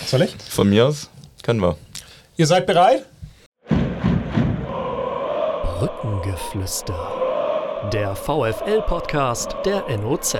Soll ich? Von mir aus können wir. Ihr seid bereit? Brückengeflüster. Der VfL-Podcast der NOZ.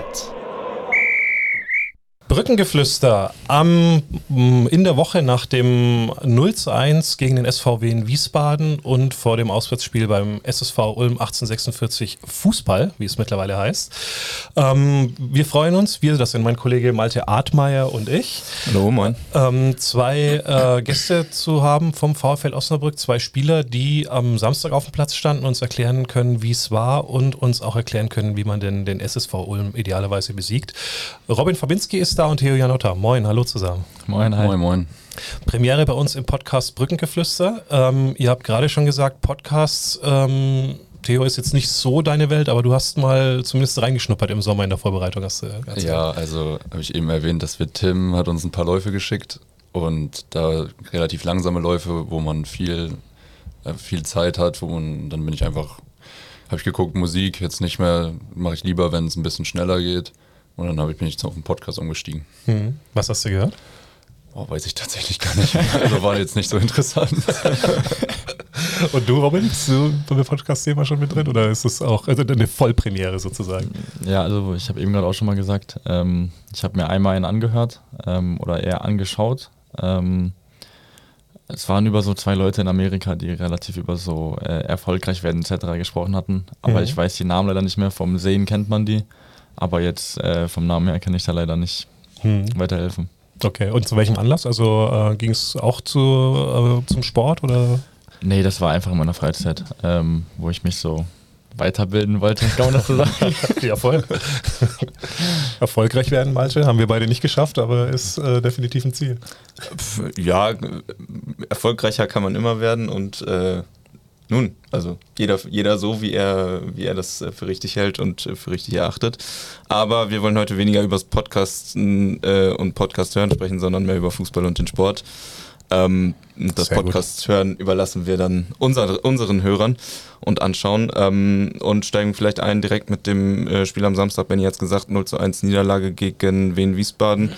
Brückengeflüster in der Woche nach dem 0:1 gegen den SVW in Wiesbaden und vor dem Auswärtsspiel beim SSV Ulm 1846 Fußball, wie es mittlerweile heißt. Wir freuen uns, das sind mein Kollege Malte Artmeier und ich. Hallo, moin. Zwei Gäste zu haben vom VfL Osnabrück, zwei Spieler, die am Samstag auf dem Platz standen, uns erklären können, wie es war und uns auch erklären können, wie man denn den SSV Ulm idealerweise besiegt. Robin Fabinski ist da und Theo Janotta. Moin, hallo zusammen. Moin, hi. Moin, moin. Premiere bei uns im Podcast Brückengeflüster. Ihr habt gerade schon gesagt, Podcasts, Theo, ist jetzt nicht so deine Welt, aber du hast mal zumindest reingeschnuppert im Sommer in der Vorbereitung. Ja, also habe ich eben erwähnt, Tim hat uns ein paar Läufe geschickt und da relativ langsame Läufe, wo man viel Zeit hat, dann bin ich einfach, habe ich geguckt, Musik jetzt nicht mehr, mache ich lieber, wenn es ein bisschen schneller geht. Und dann bin ich auf den Podcast umgestiegen. Was hast du gehört? Weiß ich tatsächlich gar nicht. Also war jetzt nicht so interessant. Und du, Robin, bist du beim Podcast-Thema schon mit drin? Oder ist es auch eine Vollpremiere sozusagen? Ja, also ich habe eben gerade auch schon mal gesagt, ich habe mir einmal einen angehört oder eher angeschaut. Es waren über so zwei Leute in Amerika, die relativ über so erfolgreich werden etc. gesprochen hatten. Aber ich weiß die Namen leider nicht mehr. Vom Sehen kennt man die. Aber jetzt vom Namen her kann ich da leider nicht weiterhelfen. Okay, und zu welchem Anlass? Also ging es auch zum Sport oder? Nee, das war einfach in meiner Freizeit, wo ich mich so weiterbilden wollte, kann man das so sagen? Ja, voll. Erfolgreich werden, Malte, haben wir beide nicht geschafft, aber ist definitiv ein Ziel. Ja, erfolgreicher kann man immer werden und nun, also jeder so, wie er das für richtig hält und für richtig erachtet. Aber wir wollen heute weniger über das Podcasten und Podcast hören sprechen, sondern mehr über Fußball und den Sport. Das Podcast hören überlassen wir dann unseren Hörern und anschauen und steigen vielleicht ein direkt mit dem Spiel am Samstag. Benni hat es gesagt, 0:1 Niederlage gegen Wien Wiesbaden.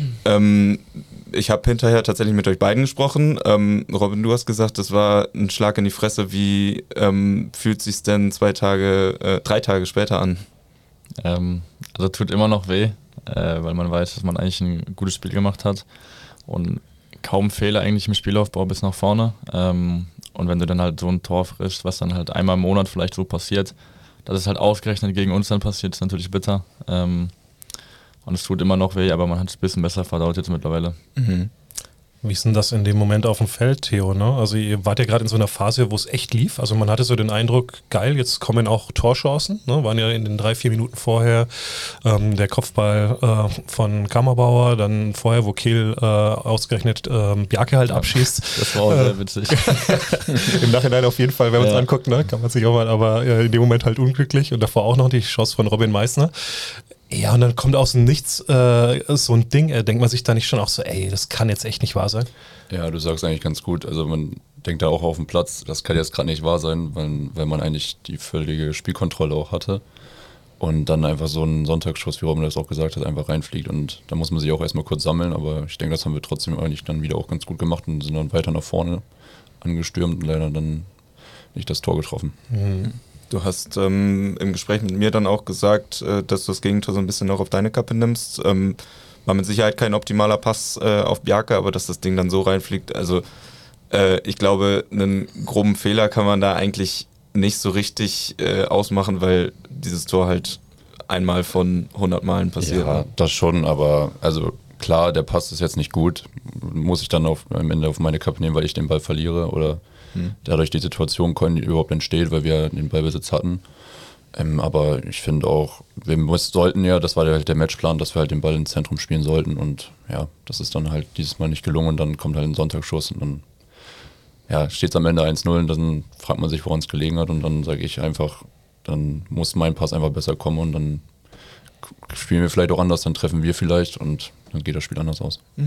Ich habe hinterher tatsächlich mit euch beiden gesprochen. Robin, du hast gesagt, das war ein Schlag in die Fresse. Wie fühlt sich's denn 3 Tage später an? Also tut immer noch weh, weil man weiß, dass man eigentlich ein gutes Spiel gemacht hat und kaum Fehler eigentlich im Spielaufbau bis nach vorne. Und wenn du dann halt so ein Tor frischst, was dann halt einmal im Monat vielleicht so passiert, dass es halt ausgerechnet gegen uns dann passiert, ist natürlich bitter. Und es tut immer noch weh, aber man hat es ein bisschen besser verdaut jetzt mittlerweile. Wie ist denn das in dem Moment auf dem Feld, Theo? Ne? Also ihr wart ja gerade in so einer Phase, wo es echt lief. Also man hatte so den Eindruck, geil, jetzt kommen auch Torchancen. Ne? Waren ja in den 3-4 Minuten vorher der Kopfball von Kammerbauer, dann vorher, wo Kehl ausgerechnet Bjarke halt abschießt. Das war auch sehr witzig. Im Nachhinein auf jeden Fall, wenn man es anguckt, ne? Kann man sich auch mal, aber in dem Moment halt unglücklich. Und davor auch noch die Chance von Robin Meissner. Ja, und dann kommt aus dem Nichts so ein Ding, denkt man sich da nicht schon auch so, ey, das kann jetzt echt nicht wahr sein? Ja, du sagst eigentlich ganz gut, also man denkt da auch auf dem Platz, das kann jetzt gerade nicht wahr sein, weil man eigentlich die völlige Spielkontrolle auch hatte und dann einfach so ein Sonntagsschuss, wie Robin das auch gesagt hat, einfach reinfliegt und da muss man sich auch erstmal kurz sammeln, aber ich denke, das haben wir trotzdem eigentlich dann wieder auch ganz gut gemacht und sind dann weiter nach vorne angestürmt und leider dann nicht das Tor getroffen. Du hast im Gespräch mit mir dann auch gesagt, dass du das Gegentor so ein bisschen auch auf deine Kappe nimmst. War mit Sicherheit kein optimaler Pass auf Bjarke, aber dass das Ding dann so reinfliegt. Also ich glaube, einen groben Fehler kann man da eigentlich nicht so richtig ausmachen, weil dieses Tor halt einmal von 100 Malen passiert. Ja, das schon, aber also klar, der Pass ist jetzt nicht gut. Muss ich dann am Ende auf meine Kappe nehmen, weil ich den Ball verliere oder dadurch die Situation überhaupt entsteht, weil wir den Ballbesitz hatten. Aber ich finde auch, sollten ja, das war halt der Matchplan, dass wir halt den Ball ins Zentrum spielen sollten und ja, das ist dann halt dieses Mal nicht gelungen und dann kommt halt ein Sonntagsschuss und dann steht es am Ende 1-0 und dann fragt man sich, woran es gelegen hat und dann sage ich einfach, dann muss mein Pass einfach besser kommen und dann spielen wir vielleicht auch anders, dann treffen wir vielleicht und dann geht das Spiel anders aus.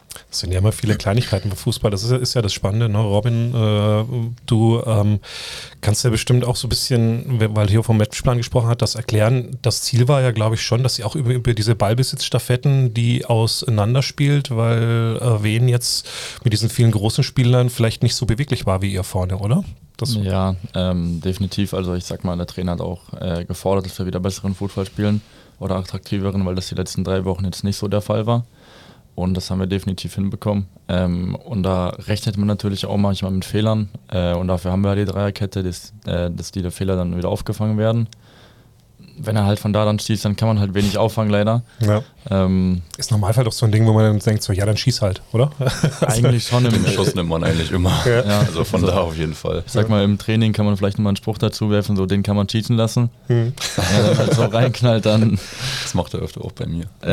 Das sind ja immer viele Kleinigkeiten beim Fußball. Das ist ja das Spannende, ne? Robin, du kannst ja bestimmt auch so ein bisschen, weil Theo vom Matchplan gesprochen hat, das erklären. Das Ziel war ja, glaube ich, schon, dass sie auch über diese Ballbesitzstaffetten, die auseinanderspielt, weil Wien jetzt mit diesen vielen großen Spielern vielleicht nicht so beweglich war wie ihr vorne, oder? Ja, definitiv. Also ich sag mal, der Trainer hat auch gefordert, dass wir wieder besseren Fußball spielen oder attraktiveren, weil das die letzten 3 Wochen jetzt nicht so der Fall war. Und das haben wir definitiv hinbekommen. Und da rechnet man natürlich auch manchmal mit Fehlern. Und dafür haben wir die Dreierkette, dass die Fehler dann wieder aufgefangen werden. Wenn er halt von da dann schießt, dann kann man halt wenig auffangen, leider. Ja. Ist Normalfall doch so ein Ding, wo man dann denkt, so, ja, dann schieß halt, oder? Eigentlich schon. Den Schuss nimmt man eigentlich immer. Ja. Also von da auf jeden Fall. Ich sag mal, im Training kann man vielleicht nochmal einen Spruch dazu werfen, so den kann man schießen lassen. Wenn er dann halt so reinknallt, dann... Das macht er öfter auch bei mir. Ja.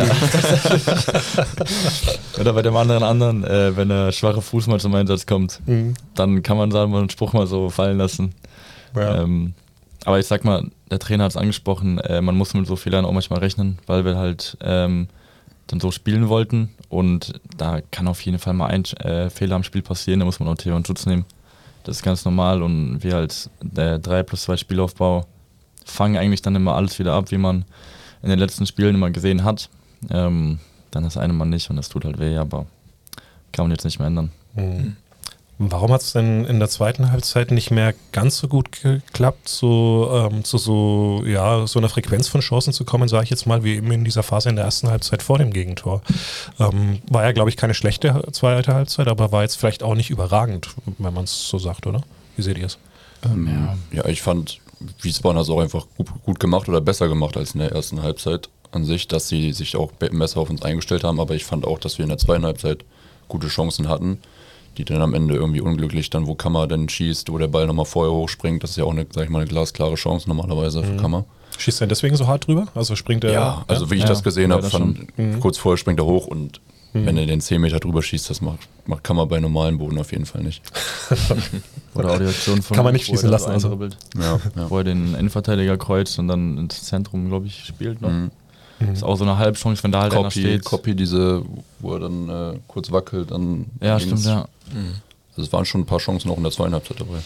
Oder bei dem anderen, wenn der schwache Fuß mal zum Einsatz kommt, dann kann man sagen, mal einen Spruch mal so fallen lassen. Ja. Aber ich sag mal, der Trainer hat es angesprochen, man muss mit so Fehlern auch manchmal rechnen, weil wir halt dann so spielen wollten und da kann auf jeden Fall mal ein Fehler am Spiel passieren, da muss man auch Theo in Schutz nehmen. Das ist ganz normal und wir als 3+2 Spielaufbau fangen eigentlich dann immer alles wieder ab, wie man in den letzten Spielen immer gesehen hat. Dann das eine Mal nicht und das tut halt weh, aber kann man jetzt nicht mehr ändern. Warum hat es denn in der zweiten Halbzeit nicht mehr ganz so gut geklappt, zu so einer Frequenz von Chancen zu kommen, sage ich jetzt mal, wie eben in dieser Phase in der ersten Halbzeit vor dem Gegentor? War ja, glaube ich, keine schlechte zweite Halbzeit, aber war jetzt vielleicht auch nicht überragend, wenn man es so sagt, oder? Wie seht ihr es? Ja, ich fand, Wiesbaden hat es auch einfach gut gemacht oder besser gemacht als in der ersten Halbzeit an sich, dass sie sich auch besser auf uns eingestellt haben, aber ich fand auch, dass wir in der zweiten Halbzeit gute Chancen hatten, die dann am Ende irgendwie unglücklich dann, wo Kammer dann schießt, wo der Ball nochmal vorher hochspringt. Das ist ja auch eine, sag ich mal, eine glasklare Chance normalerweise für Kammer. Schießt er deswegen so hart drüber? Also springt er? Ja, also wie ich das gesehen habe, kurz vorher springt er hoch und wenn er den 10 Meter drüber schießt, das macht Kammer bei normalem Boden auf jeden Fall nicht. Oder auch die Aktion von... Kann man nicht schießen lassen. Also. Bild, ja. wo er den Innenverteidiger kreuzt und dann ins Zentrum, glaube ich, spielt noch. Ist auch so eine Halbchance, wenn da halt einer steht. Copy, wo er dann kurz wackelt. Dann ja, stimmt, ja. Also es waren schon ein paar Chancen auch in der zweiten Halbzeit dabei.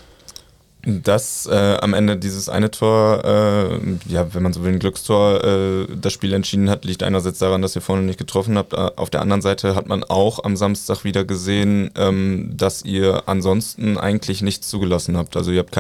Dass am Ende dieses eine Tor, wenn man so will, ein Glückstor, das Spiel entschieden hat, liegt einerseits daran, dass ihr vorne nicht getroffen habt. Auf der anderen Seite hat man auch am Samstag wieder gesehen, dass ihr ansonsten eigentlich nichts zugelassen habt. Also ich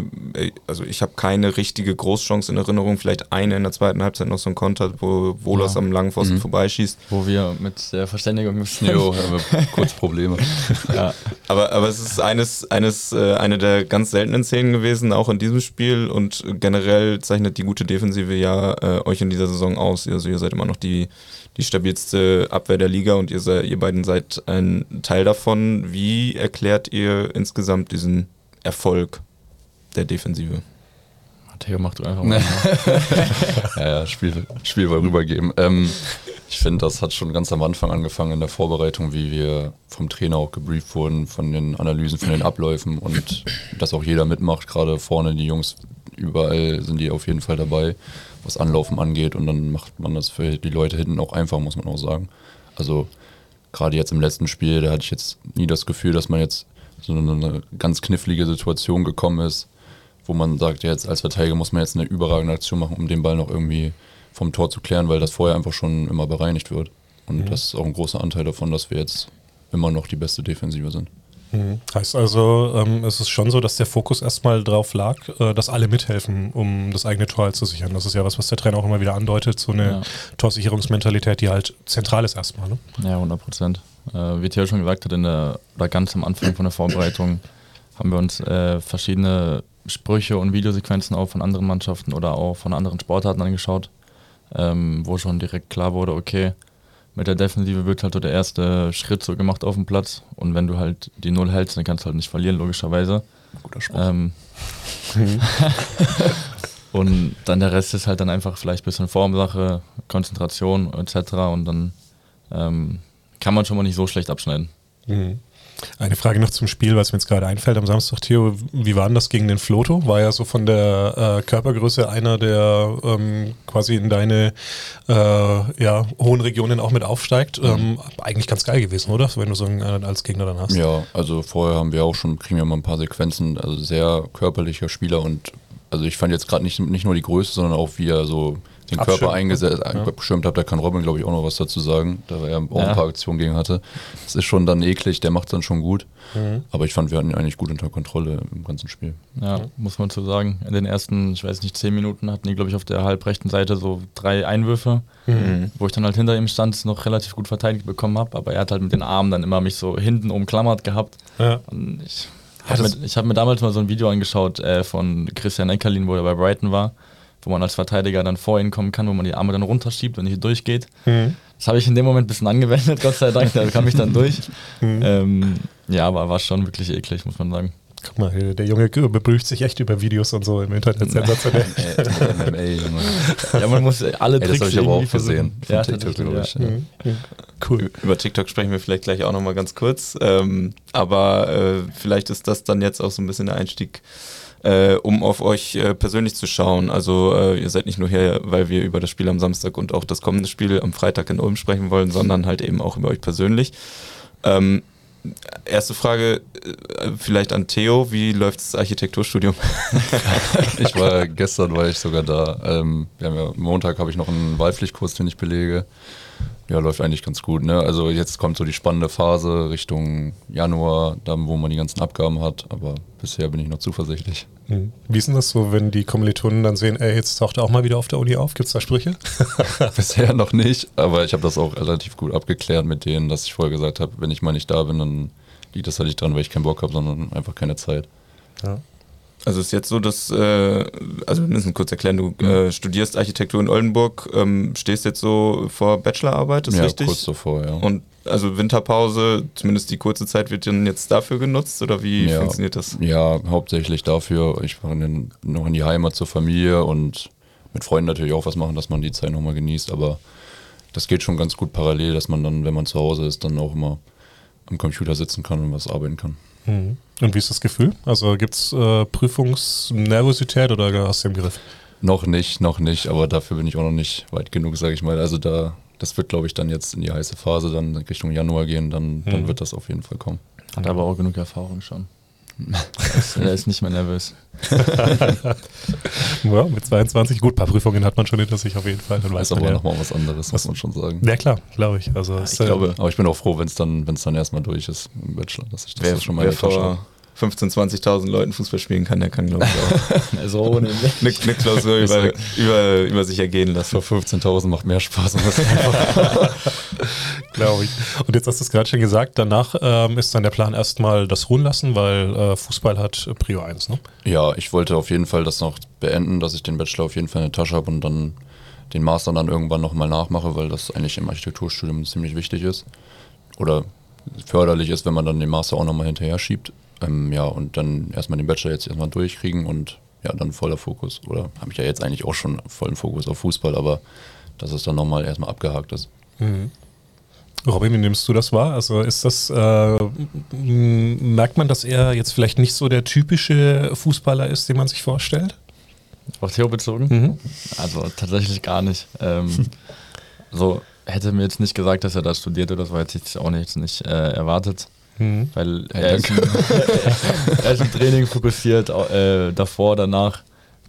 habe keine richtige Großchance in Erinnerung, vielleicht eine in der zweiten Halbzeit noch so ein Konter, wo Wohlers am langen Pfosten vorbeischießt. Wo wir mit der Verständigung müssen. Jo, haben wir kurz Probleme. Ja. Aber es ist eine der ganz seltenen Szenen gewesen, auch in diesem Spiel, und generell zeichnet die gute Defensive ja euch in dieser Saison aus. Also ihr seid immer noch die stabilste Abwehr der Liga und ihr beiden seid ein Teil davon. Wie erklärt ihr insgesamt diesen Erfolg der Defensive? Theo, mach du einfach mal. Ja, Spielball rübergeben. Ich finde, das hat schon ganz am Anfang angefangen in der Vorbereitung, wie wir vom Trainer auch gebrieft wurden, von den Analysen, von den Abläufen und dass auch jeder mitmacht, gerade vorne die Jungs, überall sind die auf jeden Fall dabei, was Anlaufen angeht, und dann macht man das für die Leute hinten auch einfach, muss man auch sagen. Also gerade jetzt im letzten Spiel, da hatte ich jetzt nie das Gefühl, dass man jetzt so eine ganz knifflige Situation gekommen ist, wo man sagt, ja, jetzt als Verteidiger muss man jetzt eine überragende Aktion machen, um den Ball noch irgendwie vom Tor zu klären, weil das vorher einfach schon immer bereinigt wird. Und das ist auch ein großer Anteil davon, dass wir jetzt immer noch die beste Defensive sind. Heißt also, es ist schon so, dass der Fokus erstmal drauf lag, dass alle mithelfen, um das eigene Tor halt zu sichern. Das ist ja was der Trainer auch immer wieder andeutet, so eine Torsicherungsmentalität, die halt zentral ist erstmal. Ne? Ja, 100%. Wie Theo schon gesagt hat, oder ganz am Anfang von der Vorbereitung haben wir uns verschiedene Sprüche und Videosequenzen auch von anderen Mannschaften oder auch von anderen Sportarten angeschaut, wo schon direkt klar wurde, okay, mit der Defensive wird halt so der erste Schritt so gemacht auf dem Platz, und wenn du halt die Null hältst, dann kannst du halt nicht verlieren, logischerweise. Guter Spruch. Und dann der Rest ist halt dann einfach vielleicht ein bisschen Formsache, Konzentration etc. und dann kann man schon mal nicht so schlecht abschneiden. Eine Frage noch zum Spiel, was mir jetzt gerade einfällt am Samstag, Theo. Wie war denn das gegen den Floto? War ja so von der Körpergröße einer, der quasi in deine hohen Regionen auch mit aufsteigt. Eigentlich ganz geil gewesen, oder? Wenn du so einen als Gegner dann hast. Ja, also vorher kriegen wir mal ein paar Sequenzen, also sehr körperlicher Spieler und also ich fand jetzt gerade nicht nur die Größe, sondern auch wie er so den Körper abgeschirmt hat, da kann Robin, glaube ich, auch noch was dazu sagen, da er auch ein paar Aktionen gegen hatte. Das ist schon dann eklig, der macht es dann schon gut. Aber ich fand, wir hatten ihn eigentlich gut unter Kontrolle im ganzen Spiel. Ja, muss man so sagen. In den ersten, 10 Minuten hatten die, glaube ich, auf der halbrechten Seite so 3 Einwürfe, wo ich dann halt hinter ihm stand, noch relativ gut verteidigt bekommen habe, aber er hat halt mit den Armen dann immer mich so hinten umklammert gehabt. Ja. Und ich habe mir damals mal so ein Video angeschaut von Christian Eckerlin, wo er bei Brighton war, wo man als Verteidiger dann vor ihn kommen kann, wo man die Arme dann runterschiebt und nicht durchgeht. Das habe ich in dem Moment ein bisschen angewendet, Gott sei Dank, da kam ich dann durch. Aber war schon wirklich eklig, muss man sagen. Guck mal, der Junge beprüft sich echt über Videos und so im Internet. Sensationell. Ja, man muss alle Tricks das habe ich aber auch gesehen. Ja, TikTok, glaube ich. Cool. Über TikTok sprechen wir vielleicht gleich auch nochmal ganz kurz. Aber vielleicht ist das dann jetzt auch so ein bisschen der Einstieg, um auf euch persönlich zu schauen. Also ihr seid nicht nur hier, weil wir über das Spiel am Samstag und auch das kommende Spiel am Freitag in Ulm sprechen wollen, sondern halt eben auch über euch persönlich. Erste Frage vielleicht an Theo, wie läuft das Architekturstudium? Gestern war ich sogar da. Montag habe ich noch einen Wahlpflichtkurs, den ich belege. Ja, läuft eigentlich ganz gut, ne? Also jetzt kommt so die spannende Phase Richtung Januar, dann wo man die ganzen Abgaben hat, aber bisher bin ich noch zuversichtlich. Wie ist denn das so, wenn die Kommilitonen dann sehen, jetzt taucht er auch mal wieder auf der Uni auf? Gibt es da Sprüche? Bisher noch nicht, aber ich habe das auch relativ gut abgeklärt mit denen, dass ich vorher gesagt habe, wenn ich mal nicht da bin, dann liegt das halt nicht dran, weil ich keinen Bock habe, sondern einfach keine Zeit. Ja. Also es ist jetzt so, dass, wir müssen kurz erklären, du studierst Architektur in Oldenburg, stehst jetzt so vor Bachelorarbeit, ist richtig? Ja, kurz davor, ja. Und also Winterpause, zumindest die kurze Zeit, wird dann jetzt dafür genutzt oder wie funktioniert das? Ja, hauptsächlich dafür. Ich fahre noch in die Heimat zur Familie und mit Freunden natürlich auch was machen, dass man die Zeit nochmal genießt, aber das geht schon ganz gut parallel, dass man dann, wenn man zu Hause ist, dann auch immer am Computer sitzen kann und was arbeiten kann. Und wie ist das Gefühl? Also gibt es Prüfungsnervosität oder hast du im Griff? Noch nicht, aber dafür bin ich auch noch nicht weit genug, sage ich mal. Also das wird, glaube ich, dann jetzt in die heiße Phase, dann Richtung Januar gehen, dann wird das auf jeden Fall kommen. Hat aber auch genug Erfahrung schon. Er ist nicht mehr nervös. Ja, mit 22, gut, ein paar Prüfungen hat man schon hinter sich auf jeden Fall. Dann weiß man aber nochmal was anderes, muss man schon sagen. Ja klar, glaube ich. Also aber ich bin auch froh, wenn es dann erstmal durch ist im Bachelor, dass ich das schon mal in der Tasche habe. 15.000, 20.000 Leuten Fußball spielen kann, der kann, glaube ich, auch also ohne eine Klausur über sich ergehen lassen. Für 15.000 macht mehr Spaß. Glaube ich. Und jetzt hast du es gerade schon gesagt, danach ist dann der Plan erstmal das ruhen lassen, weil Fußball hat Prio 1, ne? Ja, ich wollte auf jeden Fall das noch beenden, dass ich den Bachelor auf jeden Fall in der Tasche habe und dann den Master dann irgendwann nochmal nachmache, weil das eigentlich im Architekturstudium ziemlich wichtig ist. Oder förderlich ist, wenn man dann den Master auch nochmal hinterher schiebt. Und dann erstmal den Bachelor jetzt erstmal durchkriegen und ja, dann voller Fokus. Oder habe ich ja jetzt eigentlich auch schon vollen Fokus auf Fußball, aber dass es dann nochmal erstmal abgehakt ist. Robin, wie nimmst du das wahr? Also ist das, merkt man, dass er jetzt vielleicht nicht so der typische Fußballer ist, den man sich vorstellt? Auf Theo bezogen? Also tatsächlich gar nicht. So hätte mir jetzt nicht gesagt, dass er da studiert oder so, hätte ich auch nicht erwartet. Weil er ist im Training fokussiert, davor, danach.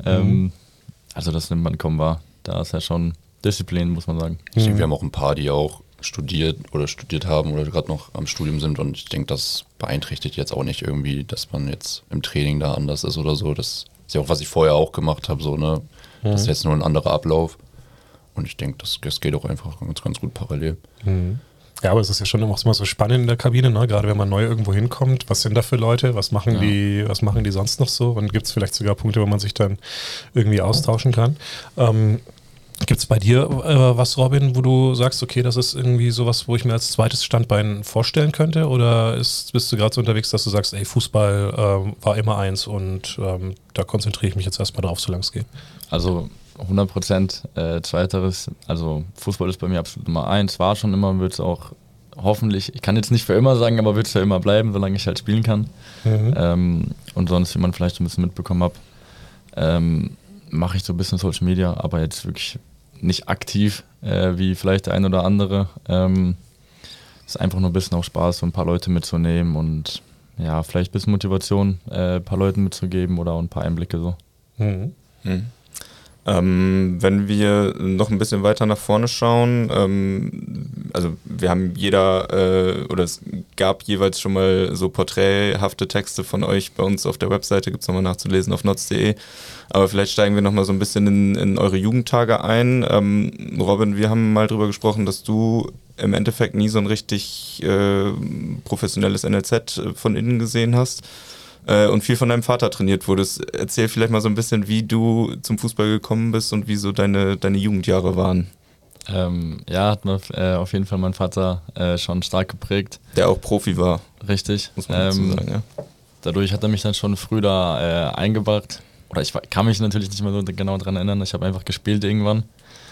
Also das nimmt man kaum wahr. Da ist ja schon Disziplin, muss man sagen. Ich denke, wir haben auch ein paar, die auch studiert haben oder gerade noch am Studium sind und ich denke, das beeinträchtigt jetzt auch nicht irgendwie, dass man jetzt im Training da anders ist oder so. Das ist ja auch, was ich vorher auch gemacht habe, so, ne? Das ist jetzt nur ein anderer Ablauf und ich denke, das geht auch einfach ganz gut parallel. Ja, aber es ist ja schon immer so spannend in der Kabine, ne? Gerade wenn man neu irgendwo hinkommt. Was sind da für Leute? Was machen die sonst noch so? Und gibt es vielleicht sogar Punkte, wo man sich dann irgendwie austauschen kann? Gibt es bei dir was, Robin, wo du sagst, okay, das ist irgendwie sowas, wo ich mir als zweites Standbein vorstellen könnte? Oder bist du gerade so unterwegs, dass du sagst, ey, Fußball war immer eins und da konzentriere ich mich jetzt erstmal drauf, solange es geht? Also 100% zweiteres, also Fußball ist bei mir absolut Nummer 1, war schon immer, wird es auch hoffentlich, ich kann jetzt nicht für immer sagen, aber wird es für immer bleiben, solange ich halt spielen kann. Und sonst, wie man vielleicht ein bisschen mitbekommen hat, mache ich so ein bisschen Social Media, aber jetzt wirklich nicht aktiv, wie vielleicht der ein oder andere. Ist einfach nur ein bisschen auch Spaß, so ein paar Leute mitzunehmen und ja, vielleicht ein bisschen Motivation, ein paar Leuten mitzugeben oder auch ein paar Einblicke so. Wenn wir noch ein bisschen weiter nach vorne schauen, also wir haben oder es gab jeweils schon mal so porträthafte Texte von euch bei uns auf der Webseite, gibt es nochmal nachzulesen auf notz.de, aber vielleicht steigen wir nochmal so ein bisschen in eure Jugendtage ein. Robin, wir haben mal drüber gesprochen, dass du im Endeffekt nie so ein richtig professionelles NLZ von innen gesehen hast. Und viel von deinem Vater trainiert wurdest. Erzähl vielleicht mal so ein bisschen, wie du zum Fußball gekommen bist und wie so deine Jugendjahre waren. Hat mir auf jeden Fall mein Vater schon stark geprägt. Der auch Profi war. Richtig. Muss man dazu sagen, ja. Dadurch hat er mich dann schon früh da eingebracht. Oder ich kann mich natürlich nicht mehr so genau daran erinnern. Ich habe einfach gespielt irgendwann.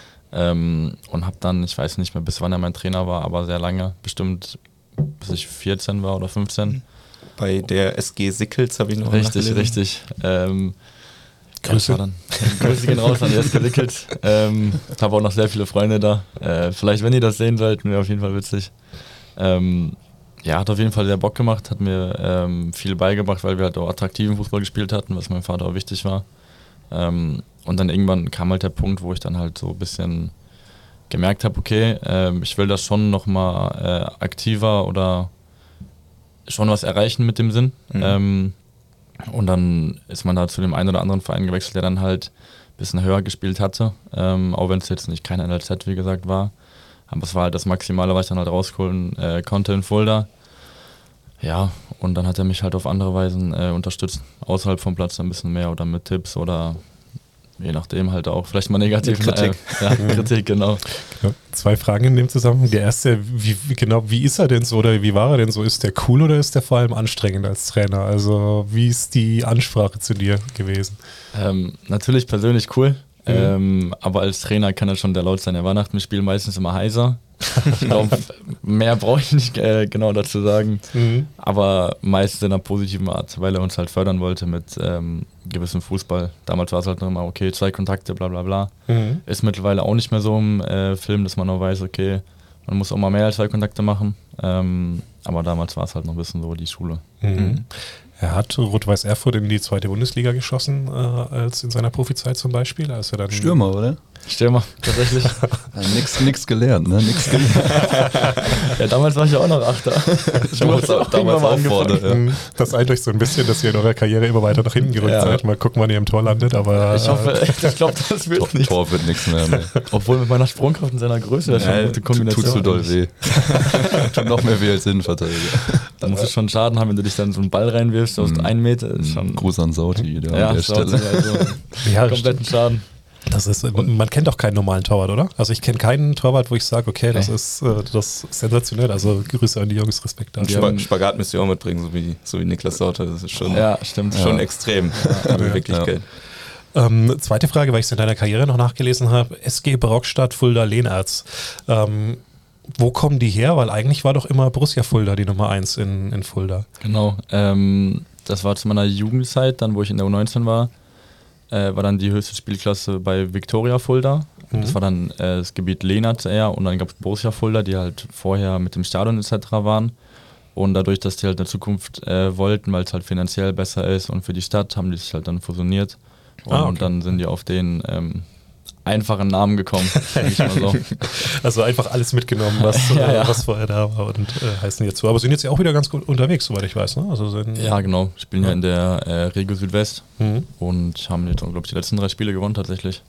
Und habe dann, ich weiß nicht mehr, bis wann er mein Trainer war, aber sehr lange, bestimmt bis ich 14 war oder 15. Bei der SG Sickels habe ich noch nachgelesen. Richtig. Grüße. Grüße gehen raus an die SG Sickels. Ich habe auch noch sehr viele Freunde da. Vielleicht, wenn ihr das sehen sollten, wäre auf jeden Fall witzig. Hat auf jeden Fall sehr Bock gemacht, hat mir viel beigebracht, weil wir halt auch attraktiven Fußball gespielt hatten, was meinem Vater auch wichtig war. Und dann irgendwann kam halt der Punkt, wo ich dann halt so ein bisschen gemerkt habe, okay, ich will das schon nochmal aktiver oder schon was erreichen mit dem Sinn. Und dann ist man da zu dem einen oder anderen Verein gewechselt, der dann halt ein bisschen höher gespielt hatte, auch wenn es jetzt nicht kein NLZ, wie gesagt, war. Aber es war halt das Maximale, was ich dann halt rausholen konnte in Fulda. Ja, und dann hat er mich halt auf andere Weisen unterstützt, außerhalb vom Platz ein bisschen mehr oder mit Tipps oder je nachdem halt auch, vielleicht mal negativ. Kritik. Kritik, genau. 2 Fragen in dem Zusammenhang. Der erste, wie ist er denn so oder wie war er denn so? Ist der cool oder ist der vor allem anstrengend als Trainer? Also wie ist die Ansprache zu dir gewesen? Natürlich persönlich cool, aber als Trainer kann er schon der laut sein. Er war nach dem Spiel meistens immer heiser. Ich glaube, mehr brauche ich nicht genau dazu sagen, aber meistens in einer positiven Art, weil er uns halt fördern wollte mit gewissem Fußball. Damals war es halt noch immer, okay, 2 Kontakte, bla bla bla. Ist mittlerweile auch nicht mehr so im Film, dass man noch weiß, okay, man muss auch mal mehr als 2 Kontakte machen, aber damals war es halt noch ein bisschen so die Schule. Er hat Rot-Weiß Erfurt in die 2. Bundesliga geschossen, als in seiner Profizeit zum Beispiel. Als er dann Stürmer, oder? Stürmer, tatsächlich. Ja, nix gelernt, ne? Nix gelernt. Ja, damals war ich ja auch noch Achter. Damals auch vorne. Ja. Das eint euch so ein bisschen, dass ihr in eurer Karriere immer weiter nach hinten gerückt seid. Mal gucken, wann ihr im Tor landet. Aber ich hoffe, ich glaube, das wird nicht. Tor wird nichts mehr. Ne? Obwohl mit meiner Sprungkraft und seiner Größe, das ist schon eine gute Kombination. Tut zu doll weh. Tut noch mehr weh als Innenverteidiger. Da muss es schon Schaden haben, wenn du dich dann so einen Ball reinwirfst aus 1 Meter. Ist schon Gruß an Sauti an der Stelle. Also kompletten Schaden. Das ist, man kennt doch keinen normalen Torwart, oder? Also ich kenne keinen Torwart, wo ich sage, okay, das ist sensationell. Also Grüße an die Jungs, Respekt an. Spagat müsst ihr auch mitbringen, so wie Niklas Sauter. Das ist schon, schon extrem. Wirklich geil. Zweite Frage, weil ich es in deiner Karriere noch nachgelesen habe. SG Brockstadt, Fulda, Lehnerz. Wo kommen die her? Weil eigentlich war doch immer Borussia Fulda die Nummer 1 in Fulda. Genau. Das war zu meiner Jugendzeit, dann wo ich in der U19 war dann die höchste Spielklasse bei Viktoria Fulda. Das war dann das Gebiet Lehnerz eher und dann gab es Borussia Fulda, die halt vorher mit dem Stadion etc. waren. Und dadurch, dass die halt in der Zukunft wollten, weil es halt finanziell besser ist und für die Stadt, haben die sich halt dann fusioniert. Und dann sind die auf den einfachen Namen gekommen, sag ich mal so. Also einfach alles mitgenommen, was vorher da war und heißen jetzt so. Aber sind jetzt ja auch wieder ganz gut unterwegs, soweit ich weiß, ne? Also ja, genau. Spielen ja in der Regio Südwest und haben jetzt, glaube ich, die letzten 3 Spiele gewonnen tatsächlich.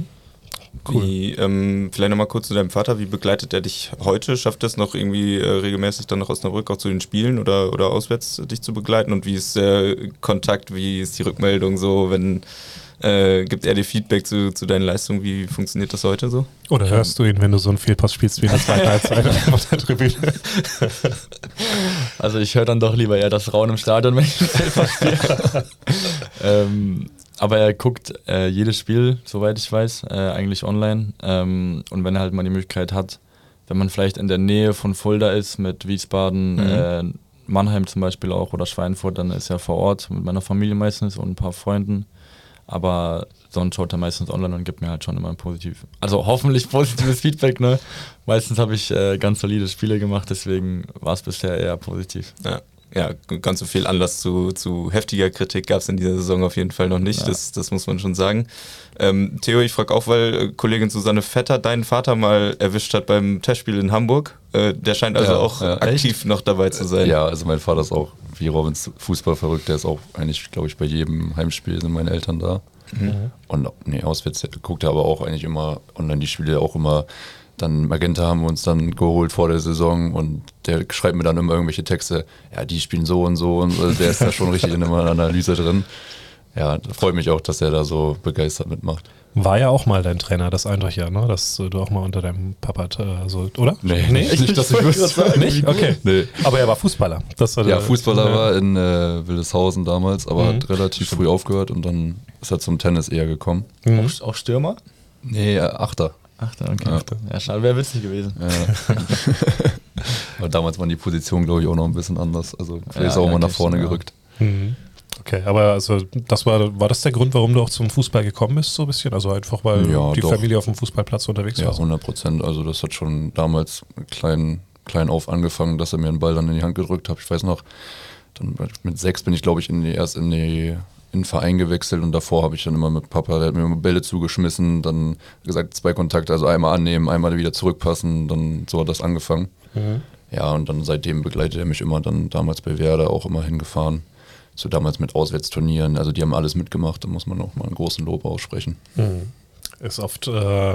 Cool. Vielleicht nochmal kurz zu deinem Vater. Wie begleitet er dich heute? Schafft es noch irgendwie regelmäßig dann nach Osnabrück auch zu den Spielen oder auswärts dich zu begleiten? Und wie ist der Kontakt, wie ist die Rückmeldung so, wenn gibt er dir Feedback zu deinen Leistungen? Wie funktioniert das heute so? Oder hörst du ihn, wenn du so einen Fehlpass spielst wie in der zweiten Halbzeit auf der Tribüne? Also ich höre dann doch lieber eher das Rauen im Stadion, wenn ich einen Fehlpass spiele. Aber er guckt jedes Spiel, soweit ich weiß, eigentlich online. Und wenn er halt mal die Möglichkeit hat, wenn man vielleicht in der Nähe von Fulda ist, mit Wiesbaden, Mannheim zum Beispiel auch oder Schweinfurt, dann ist ja vor Ort mit meiner Familie meistens und ein paar Freunden. Aber sonst schaut er meistens online und gibt mir halt schon immer ein hoffentlich positives Feedback. Ne? Meistens habe ich ganz solide Spiele gemacht, deswegen war es bisher eher positiv. Ja, ganz so viel Anlass zu heftiger Kritik gab es in dieser Saison auf jeden Fall noch nicht, das muss man schon sagen. Theo, ich frage auch, weil Kollegin Susanne Vetter deinen Vater mal erwischt hat beim Testspiel in Hamburg. Der scheint also auch aktiv noch dabei zu sein. Ja, also mein Vater ist auch wie Robins Fußball verrückt, der ist auch eigentlich, glaube ich, bei jedem Heimspiel sind meine Eltern da. Und auswärts guckt er aber auch eigentlich immer online die Spiele auch immer. Dann Magenta haben wir uns dann geholt vor der Saison und der schreibt mir dann immer irgendwelche Texte, ja, die spielen so und so und der ist da schon richtig in einer Analyse drin. Ja, freut mich auch, dass er da so begeistert mitmacht. War ja auch mal dein Trainer, das Eintracht-Jahr, ne? Dass du auch mal unter deinem Papa, oder? Nee, nicht, dass ich wüsste. Nicht? Okay. Nee. Aber er war Fußballer. Fußballer war in Wildeshausen damals, aber hat relativ früh aufgehört und dann ist er zum Tennis eher gekommen. Auch Stürmer? Nee, Achter. Okay. Ja, schade, wäre witzig gewesen. Ja. Aber damals waren die Positionen, glaube ich, auch noch ein bisschen anders. Also vielleicht ist auch mal nach vorne gerückt. Okay, aber also das war das der Grund, warum du auch zum Fußball gekommen bist, so ein bisschen? Also einfach, weil die Familie auf dem Fußballplatz unterwegs war? Ja, 100%. Also das hat schon damals klein auf angefangen, dass er mir einen Ball dann in die Hand gedrückt hat. Ich weiß noch, dann mit 6 bin ich, glaube ich, erst in den Verein gewechselt und davor habe ich dann immer mit Papa, der hat mir immer Bälle zugeschmissen, dann gesagt 2 Kontakte, also einmal annehmen, einmal wieder zurückpassen, dann so hat das angefangen. Ja, und dann seitdem begleitet er mich immer, dann damals bei Werder auch immer hingefahren, so damals mit Auswärtsturnieren, also die haben alles mitgemacht, da muss man auch mal einen großen Lob aussprechen. Ist oft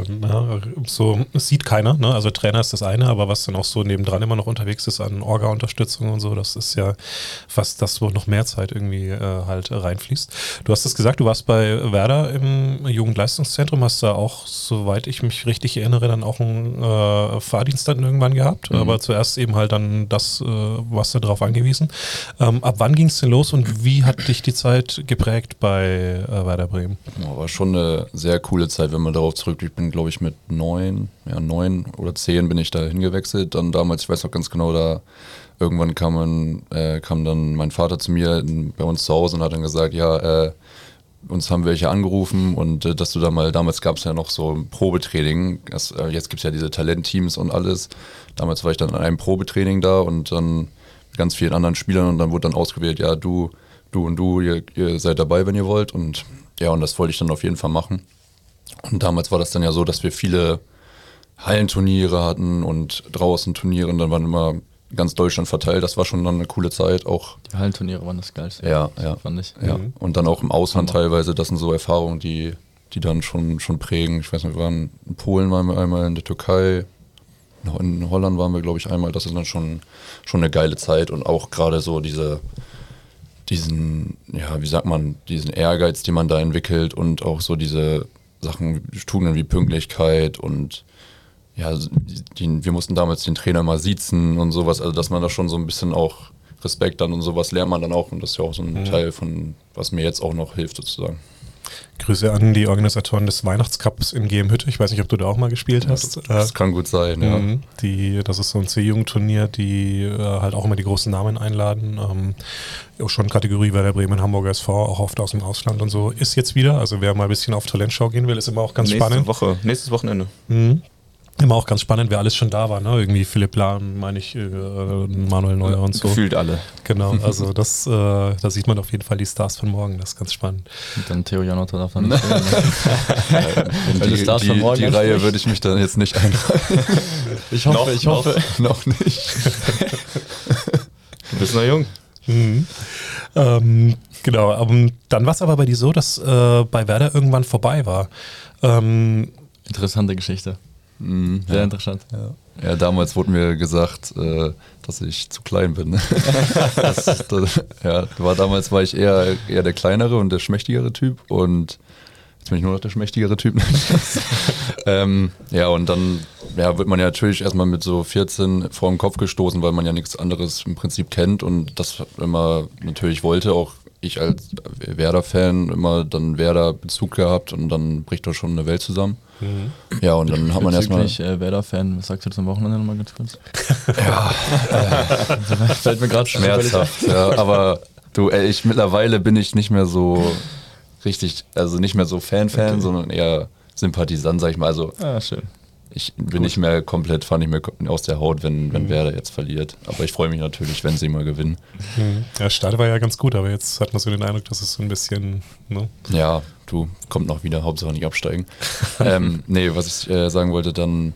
so, es sieht keiner, ne? Also Trainer ist das eine, aber was dann auch so nebendran immer noch unterwegs ist an Orga-Unterstützung und so, das ist ja fast das, wo noch mehr Zeit irgendwie halt reinfließt. Du hast es gesagt, du warst bei Werder im Jugendleistungszentrum, hast da auch, soweit ich mich richtig erinnere, dann auch einen Fahrdienst dann irgendwann gehabt, aber zuerst eben halt dann das, warst du darauf angewiesen. Ab wann ging es denn los und wie hat dich die Zeit geprägt bei Werder Bremen? War schon eine sehr coole Zeit, wenn man darauf zurückblickt. Ich bin, glaube ich, mit 9 oder 10 bin ich da hingewechselt. Dann damals, ich weiß noch ganz genau, da irgendwann kam dann mein Vater zu mir bei uns zu Hause und hat dann gesagt, uns haben welche angerufen und dass du da mal, damals gab es ja noch so ein Probetraining, jetzt gibt es ja diese Talentteams und alles. Damals war ich dann an einem Probetraining da und dann mit ganz vielen anderen Spielern und dann wurde dann ausgewählt, ja, du und du, ihr seid dabei, wenn ihr wollt und das wollte ich dann auf jeden Fall machen. Und damals war das dann ja so, dass wir viele Hallenturniere hatten und draußen Turniere und dann waren immer ganz Deutschland verteilt. Das war schon dann eine coole Zeit. Auch die Hallenturniere waren das Geilste. Ja. Fand ich. Ja. Und dann auch im Ausland teilweise. Das sind so Erfahrungen, die dann schon prägen. Ich weiß nicht, wir waren in Polen waren wir einmal, in der Türkei, in Holland waren wir, glaube ich, einmal. Das ist dann schon eine geile Zeit und auch gerade so diesen Ehrgeiz, den man da entwickelt und auch so diese Sachen, Tugenden wie Pünktlichkeit und wir mussten damals den Trainer mal siezen und sowas, also dass man da schon so ein bisschen auch Respekt dann und sowas lernt man dann auch und das ist ja auch so ein Teil von, was mir jetzt auch noch hilft sozusagen. Grüße an die Organisatoren des Weihnachtscups in GM-Hütte. Ich weiß nicht, ob du da auch mal gespielt hast. Das kann gut sein, ja. Das ist so ein C-Jugendturnier, die halt auch immer die großen Namen einladen. Auch schon Kategorie Werder Bremen, Hamburger SV, auch oft aus dem Ausland und so. Ist jetzt wieder, also wer mal ein bisschen auf Talentschau gehen will, ist immer auch ganz spannend. Nächstes Wochenende. Immer auch ganz spannend, wer alles schon da war, ne? Irgendwie Philipp Lahm, meine ich, Manuel Neuer und so. Gefühlt alle. Genau, also da sieht man auf jeden Fall die Stars von morgen, das ist ganz spannend. Und dann Theo Janota darf dann nicht spielen. Die Reihe würde ich mich dann jetzt nicht einreihen. Ich hoffe. Noch nicht. Du bist noch jung. Genau, dann war es aber bei dir so, dass bei Werder irgendwann vorbei war. Interessante Geschichte. Sehr interessant. Ja, damals wurde mir gesagt, dass ich zu klein bin. War ich eher der kleinere und der schmächtigere Typ und jetzt bin ich nur noch der schmächtigere Typ. Und dann wird man ja natürlich erstmal mit so 14 vor den Kopf gestoßen, weil man ja nichts anderes im Prinzip kennt und das immer natürlich wollte, auch ich als Werder-Fan immer dann Werder-Bezug gehabt und dann bricht doch schon eine Welt zusammen. Ja, und dann hat man erstmal... Werder-Fan, was sagst du zum Wochenende nochmal ganz kurz? Ja, Fällt mir gerade schmerzhaft. Ja, aber du, mittlerweile bin ich nicht mehr so richtig, also nicht mehr so Fan, sondern eher Sympathisant, sag ich mal. Also schön. ich bin nicht mehr komplett, fahre nicht mehr aus der Haut, wenn Werder jetzt verliert. Aber ich freue mich natürlich, wenn sie mal gewinnen. Ja, Start war ja ganz gut, aber jetzt hat man so den Eindruck, dass es so ein bisschen... Ne? Ja, kommt noch wieder, Hauptsache nicht absteigen. Nee, was ich sagen wollte, dann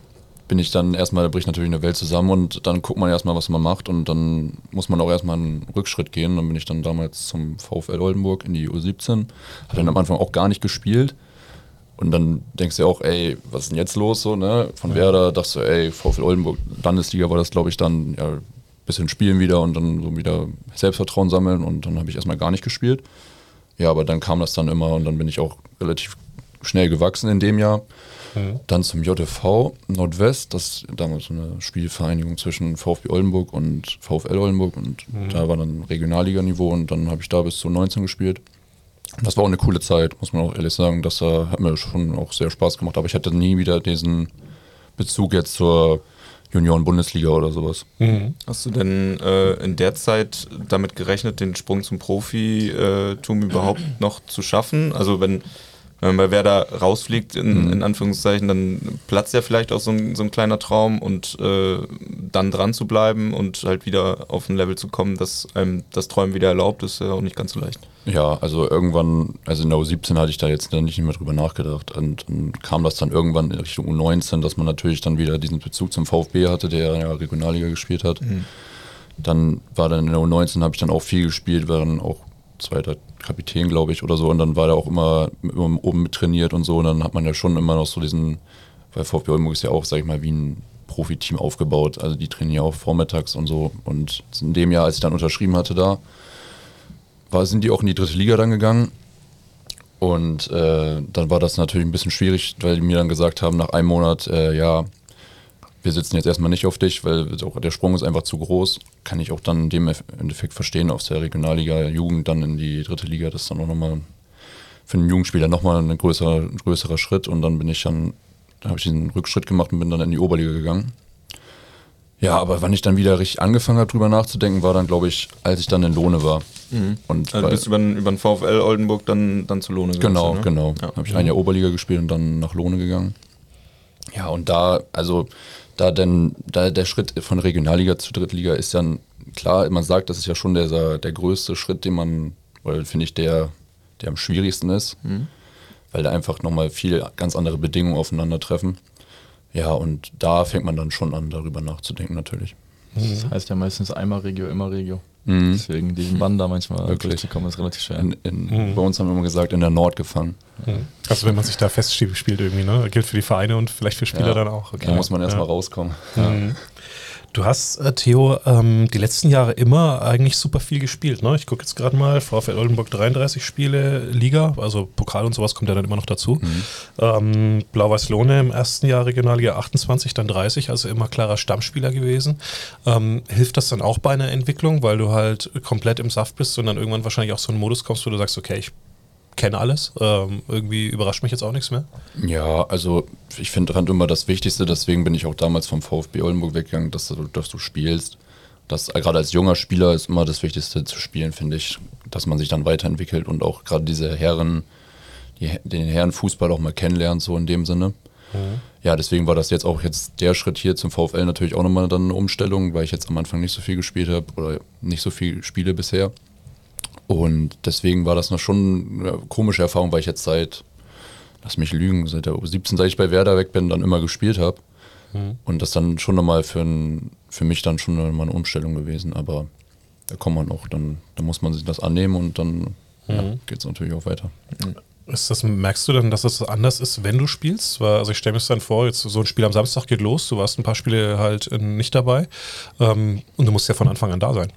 bricht natürlich eine Welt zusammen und dann guckt man erstmal, was man macht und dann muss man auch erstmal einen Rückschritt gehen. Dann bin ich dann damals zum VfL Oldenburg in die U17, habe dann am Anfang auch gar nicht gespielt und dann denkst du ja auch, ey, was ist denn jetzt los so, ne? Von Werder dachtest du, ey, VfL Oldenburg, Landesliga war das, glaube ich, dann ja, ein bisschen spielen wieder und dann so wieder Selbstvertrauen sammeln und dann habe ich erstmal gar nicht gespielt. Ja, aber dann kam das dann immer und dann bin ich auch relativ schnell gewachsen in dem Jahr. Dann zum JFV Nordwest, das ist damals so eine Spielvereinigung zwischen VfB Oldenburg und VfL Oldenburg und da war dann Regionalliganiveau und dann habe ich da bis zu 19 gespielt. Das war auch eine coole Zeit, muss man auch ehrlich sagen, das hat mir schon auch sehr Spaß gemacht, aber ich hatte nie wieder diesen Bezug jetzt zur Junioren-Bundesliga oder sowas. Hast du denn in der Zeit damit gerechnet, den Sprung zum Profitum überhaupt noch zu schaffen? Also wenn man bei Werder rausfliegt, in Anführungszeichen, dann platzt ja vielleicht auch so ein kleiner Traum und dann dran zu bleiben und halt wieder auf ein Level zu kommen, dass einem das Träumen wieder erlaubt, ist ja auch nicht ganz so leicht. Ja, also irgendwann, also in der U17 hatte ich da jetzt nicht mehr drüber nachgedacht und kam das dann irgendwann in Richtung U19, dass man natürlich dann wieder diesen Bezug zum VfB hatte, der ja Regionalliga gespielt hat. Dann war dann in der U19, habe ich dann auch viel gespielt, war dann auch zweiter Kapitän, glaube ich, oder so. Und dann war der auch immer oben mit trainiert und so. Und dann hat man ja schon immer noch so weil VfB Oldenburg ist ja auch, sag ich mal, wie ein Profiteam aufgebaut. Also die trainieren ja auch vormittags und so. Und in dem Jahr, als ich dann unterschrieben hatte, sind die auch in die 3. Liga dann gegangen. Und dann war das natürlich ein bisschen schwierig, weil die mir dann gesagt haben, nach einem Monat, wir sitzen jetzt erstmal nicht auf dich, weil der Sprung ist einfach zu groß. Kann ich auch dann in dem Endeffekt verstehen, aus der Regionalliga Jugend dann in die 3. Liga, das ist dann auch nochmal für einen Jugendspieler nochmal ein größerer Schritt. Und dann habe ich diesen Rückschritt gemacht und bin dann in die Oberliga gegangen. Ja, aber wann ich dann wieder richtig angefangen habe, drüber nachzudenken, war dann, glaube ich, als ich dann in Lohne war. Und also bist du über den VfL Oldenburg dann zu Lohne gegangen? Genau. Ja. Habe ich ein Jahr Oberliga gespielt und dann nach Lohne gegangen. Ja, und da der Schritt von Regionalliga zu 3. Liga ist dann klar, man sagt, das ist ja schon der größte Schritt, finde ich, der am schwierigsten ist, weil da einfach nochmal viele ganz andere Bedingungen aufeinandertreffen. Ja, und da fängt man dann schon an, darüber nachzudenken natürlich. Das heißt ja meistens einmal Regio, immer Regio. Deswegen diesen Bann da manchmal durchzukommen, ist relativ schwer. Bei uns haben wir immer gesagt, in der Nord gefangen. Also wenn man sich da festspielt irgendwie, ne? Gilt für die Vereine und vielleicht für Spieler dann auch. Okay. Da muss man erstmal rauskommen. Du hast, Theo, die letzten Jahre immer eigentlich super viel gespielt, ne? Ich gucke jetzt gerade mal, VfL Oldenburg 33 Spiele, Liga, also Pokal und sowas kommt ja dann immer noch dazu. Blau-Weiß Lohne im ersten Jahr Regionalliga 28, dann 30, also immer klarer Stammspieler gewesen. Hilft das dann auch bei einer Entwicklung, weil du halt komplett im Saft bist und dann irgendwann wahrscheinlich auch so einen Modus kommst, wo du sagst, okay, ich kenne alles, irgendwie überrascht mich jetzt auch nichts mehr? Ja, also ich fand immer das Wichtigste, deswegen bin ich auch damals vom VfB Oldenburg weggegangen, dass du spielst. Das gerade als junger Spieler ist immer das Wichtigste zu spielen, finde ich, dass man sich dann weiterentwickelt und auch gerade den Herrenfußball auch mal kennenlernt, so in dem Sinne. Ja, deswegen war das jetzt der Schritt hier zum VfL natürlich auch nochmal dann eine Umstellung, weil ich jetzt am Anfang nicht so viel gespielt habe oder nicht so viel spiele bisher. Und deswegen war das noch schon eine komische Erfahrung, weil ich jetzt seit der U17, seit ich bei Werder weg bin, dann immer gespielt habe. Und das dann schon nochmal für mich dann schon nochmal eine Umstellung gewesen. Aber da kommt man auch, da muss man sich das annehmen und dann geht es natürlich auch weiter. Merkst du dann, dass das anders ist, wenn du spielst? Also ich stelle mir das dann vor, jetzt so ein Spiel am Samstag geht los, du warst ein paar Spiele halt nicht dabei und du musst ja von Anfang an da sein.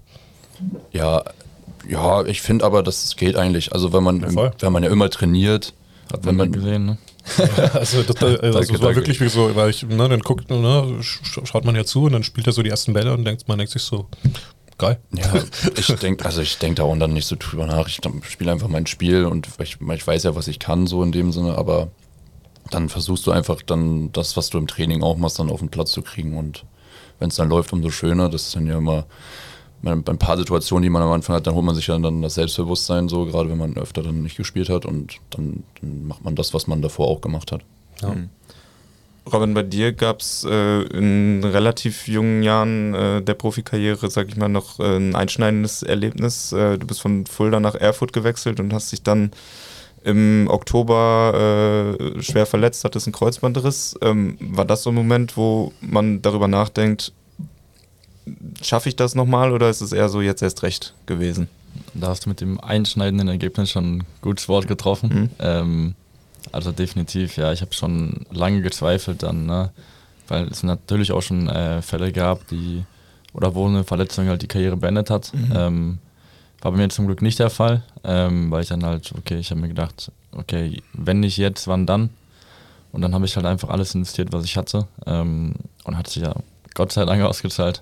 Ja, ich finde aber, das geht eigentlich. Also wenn man ja immer trainiert, hat man gesehen, ne? Also das war wirklich wie so, weil dann schaut man ja zu und dann spielt er so die ersten Bälle und man denkt sich so, geil. Ja, ich denke da auch dann nicht so drüber nach. Ich spiele einfach mein Spiel und ich weiß ja, was ich kann, so in dem Sinne, aber dann versuchst du einfach dann das, was du im Training auch machst, dann auf den Platz zu kriegen. Und wenn es dann läuft, umso schöner. Das ist dann ja immer bei ein paar Situationen, die man am Anfang hat, dann holt man sich ja dann das Selbstbewusstsein so, gerade wenn man öfter dann nicht gespielt hat, und dann macht man das, was man davor auch gemacht hat. Ja. Robin, bei dir gab es in relativ jungen Jahren der Profikarriere, sag ich mal, noch ein einschneidendes Erlebnis. Du bist von Fulda nach Erfurt gewechselt und hast dich dann im Oktober schwer verletzt, hattest einen Kreuzbandriss. War das so ein Moment, wo man darüber nachdenkt, schaffe ich das nochmal, oder ist es eher so jetzt erst recht gewesen? Da hast du mit dem einschneidenden Ergebnis schon ein gutes Wort getroffen. Also definitiv, ja, ich habe schon lange gezweifelt dann, ne? Weil es natürlich auch schon Fälle gab, wo eine Verletzung halt die Karriere beendet hat. War bei mir zum Glück nicht der Fall, weil ich dann halt, ich habe mir gedacht, wenn nicht jetzt, wann dann? Und dann habe ich halt einfach alles investiert, was ich hatte, und hat sich ja Gott sei Dank ausgezahlt.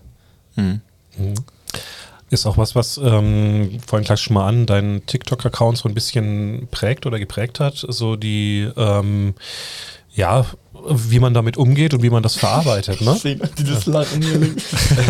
Ist auch was vorhin klagst du schon mal an, deinen TikTok-Account so ein bisschen prägt oder geprägt hat, so die, wie man damit umgeht und wie man das verarbeitet, ne? Dieses Lachen hier links.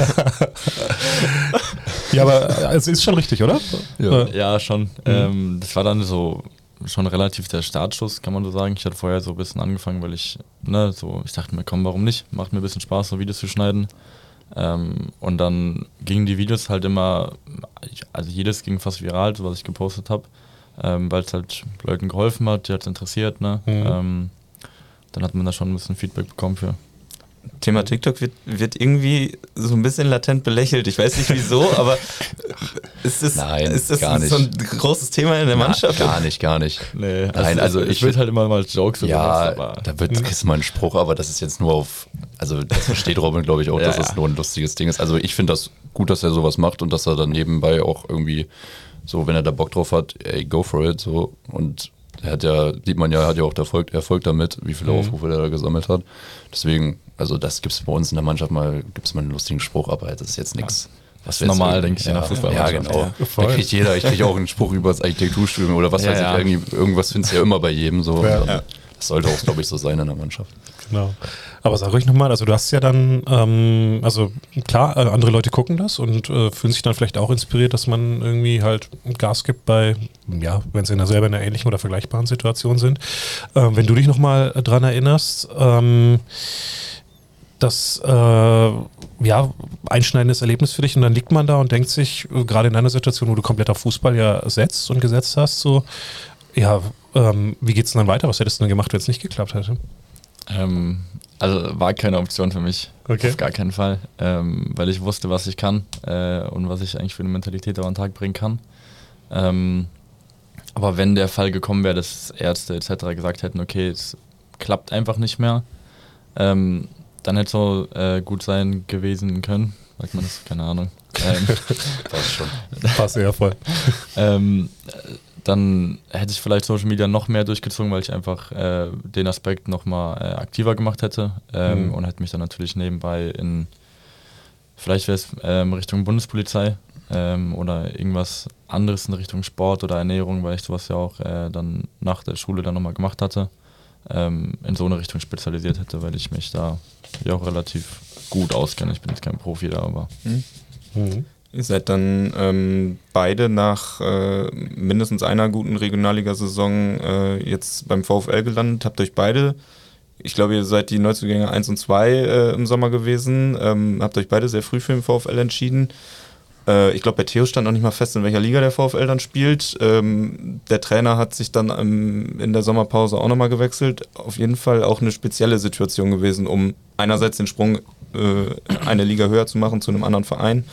Ja, aber es ist schon richtig, oder? Ja, schon. Das war dann so schon relativ der Startschuss, kann man so sagen. Ich hatte vorher so ein bisschen angefangen, weil ich dachte mir, komm, warum nicht? Macht mir ein bisschen Spaß, so Videos zu schneiden. Und dann gingen die Videos halt immer, also jedes ging fast viral, so was ich gepostet habe, weil es halt Leuten geholfen hat, die hat es interessiert, ne? Dann hat man da schon ein bisschen Feedback bekommen für. Thema TikTok wird irgendwie so ein bisschen latent belächelt. Ich weiß nicht wieso, aber ist das gar nicht so ein großes Thema in der Mannschaft? Gar nicht. Nee, Nein, also ich will halt immer mal Jokes so ja, gemacht, aber da kriegst du mal einen Spruch, aber das ist jetzt nur also das versteht Robin, glaube ich, auch, dass das nur ein lustiges Ding ist. Also ich finde das gut, dass er sowas macht und dass er dann nebenbei auch irgendwie so, wenn er da Bock drauf hat, ey, go for it, so. Und er hat ja auch Erfolg damit, wie viele Aufrufe er da gesammelt hat. Deswegen, also das gibt es bei uns in der Mannschaft mal einen lustigen Spruch, aber das ist jetzt nichts. Was ist normal, denke ich, in der Fußballmannschaft. Ja, genau. Da kriegt jeder, ich kriege auch einen Spruch über das Architekturstudium oder was weiß ich, irgendwas findest du ja immer bei jedem so. Das sollte auch, glaube ich, so sein in der Mannschaft. Genau. Aber sag ruhig nochmal, also du hast ja dann, klar, andere Leute gucken das und fühlen sich dann vielleicht auch inspiriert, dass man irgendwie halt Gas gibt bei, wenn sie selber in einer ähnlichen oder vergleichbaren Situation sind. Wenn du dich nochmal dran erinnerst, das einschneidendes Erlebnis für dich, und dann liegt man da und denkt sich, gerade in einer Situation, wo du komplett auf Fußball setzt und gesetzt hast, so, wie geht's denn dann weiter? Was hättest du denn gemacht, wenn es nicht geklappt hätte? Also war keine Option für mich, Okay. Auf gar keinen Fall, weil ich wusste, was ich kann und was ich eigentlich für eine Mentalität an den Tag bringen kann. Aber wenn der Fall gekommen wäre, dass Ärzte etc. gesagt hätten, okay, es klappt einfach nicht mehr, dann hätte es so gut sein gewesen können. Sagt man das? Keine Ahnung. Passt schon. Passt ja voll. Dann hätte ich vielleicht Social Media noch mehr durchgezogen, weil ich einfach den Aspekt nochmal aktiver gemacht hätte und hätte mich dann natürlich nebenbei vielleicht wäre es Richtung Bundespolizei oder irgendwas anderes in Richtung Sport oder Ernährung, weil ich sowas ja auch dann nach der Schule dann nochmal gemacht hatte, in so eine Richtung spezialisiert hätte, weil ich mich da ja auch relativ gut auskenne. Ich bin jetzt kein Profi da, aber... Ihr seid dann beide nach mindestens einer guten Regionalligasaison jetzt beim VfL gelandet. Habt euch beide, ich glaube, ihr seid die Neuzugänge 1 und 2 im Sommer gewesen, habt euch beide sehr früh für den VfL entschieden. Ich glaube, bei Theo stand noch nicht mal fest, in welcher Liga der VfL dann spielt. Der Trainer hat sich dann in der Sommerpause auch nochmal gewechselt. Auf jeden Fall auch eine spezielle Situation gewesen, um einerseits den Sprung eine Liga höher zu machen zu einem anderen Verein.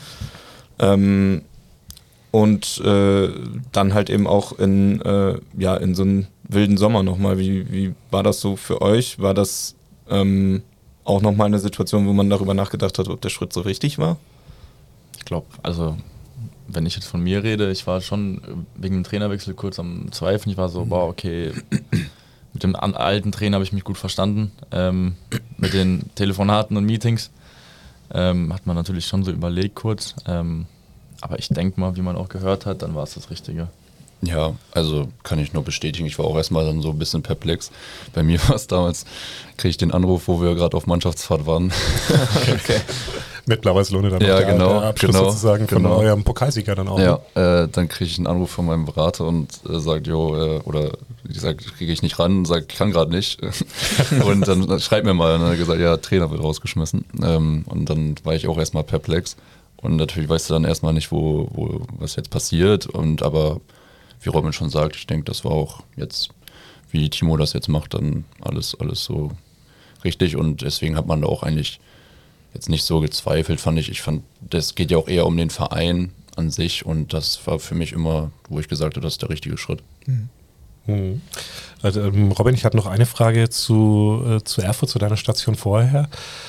Und dann halt eben auch in so einen wilden Sommer nochmal. Wie war das so für euch? War das auch nochmal eine Situation, wo man darüber nachgedacht hat, ob der Schritt so richtig war? Ich glaube, also wenn ich jetzt von mir rede, ich war schon wegen dem Trainerwechsel kurz am Zweifeln. Ich war so, mit dem alten Trainer habe ich mich gut verstanden. Mit den Telefonaten und Meetings hat man natürlich schon so überlegt kurz. Aber ich denke mal, wie man auch gehört hat, dann war es das Richtige. Ja, also kann ich nur bestätigen. Ich war auch erstmal dann so ein bisschen perplex. Bei mir war es damals, kriege ich den Anruf, wo wir gerade auf Mannschaftsfahrt waren. Okay. Mit Blau-Weiß-Lohne dann Ja, noch genau, der Abschluss genau, sozusagen von genau. eurem Pokalsieger dann auch. Ja, Ne? dann kriege ich einen Anruf von meinem Berater und sagt, oder ich sage, kriege ich nicht ran, sagt, ich kann gerade nicht. Und dann schreibt mir mal, und dann hat er gesagt, ja, Trainer wird rausgeschmissen. Und dann war ich auch erstmal perplex. Und natürlich weißt du dann erstmal nicht, was jetzt passiert. Aber wie Robin schon sagt, ich denke, das war auch jetzt, wie Timo das jetzt macht, dann alles so richtig. Und deswegen hat man da auch eigentlich jetzt nicht so gezweifelt, fand ich. Ich fand, das geht ja auch eher um den Verein an sich und das war für mich immer, wo ich gesagt habe, das ist der richtige Schritt. Mhm. Also, Robin, ich habe noch eine Frage zu Erfurt, zu deiner Station vorher.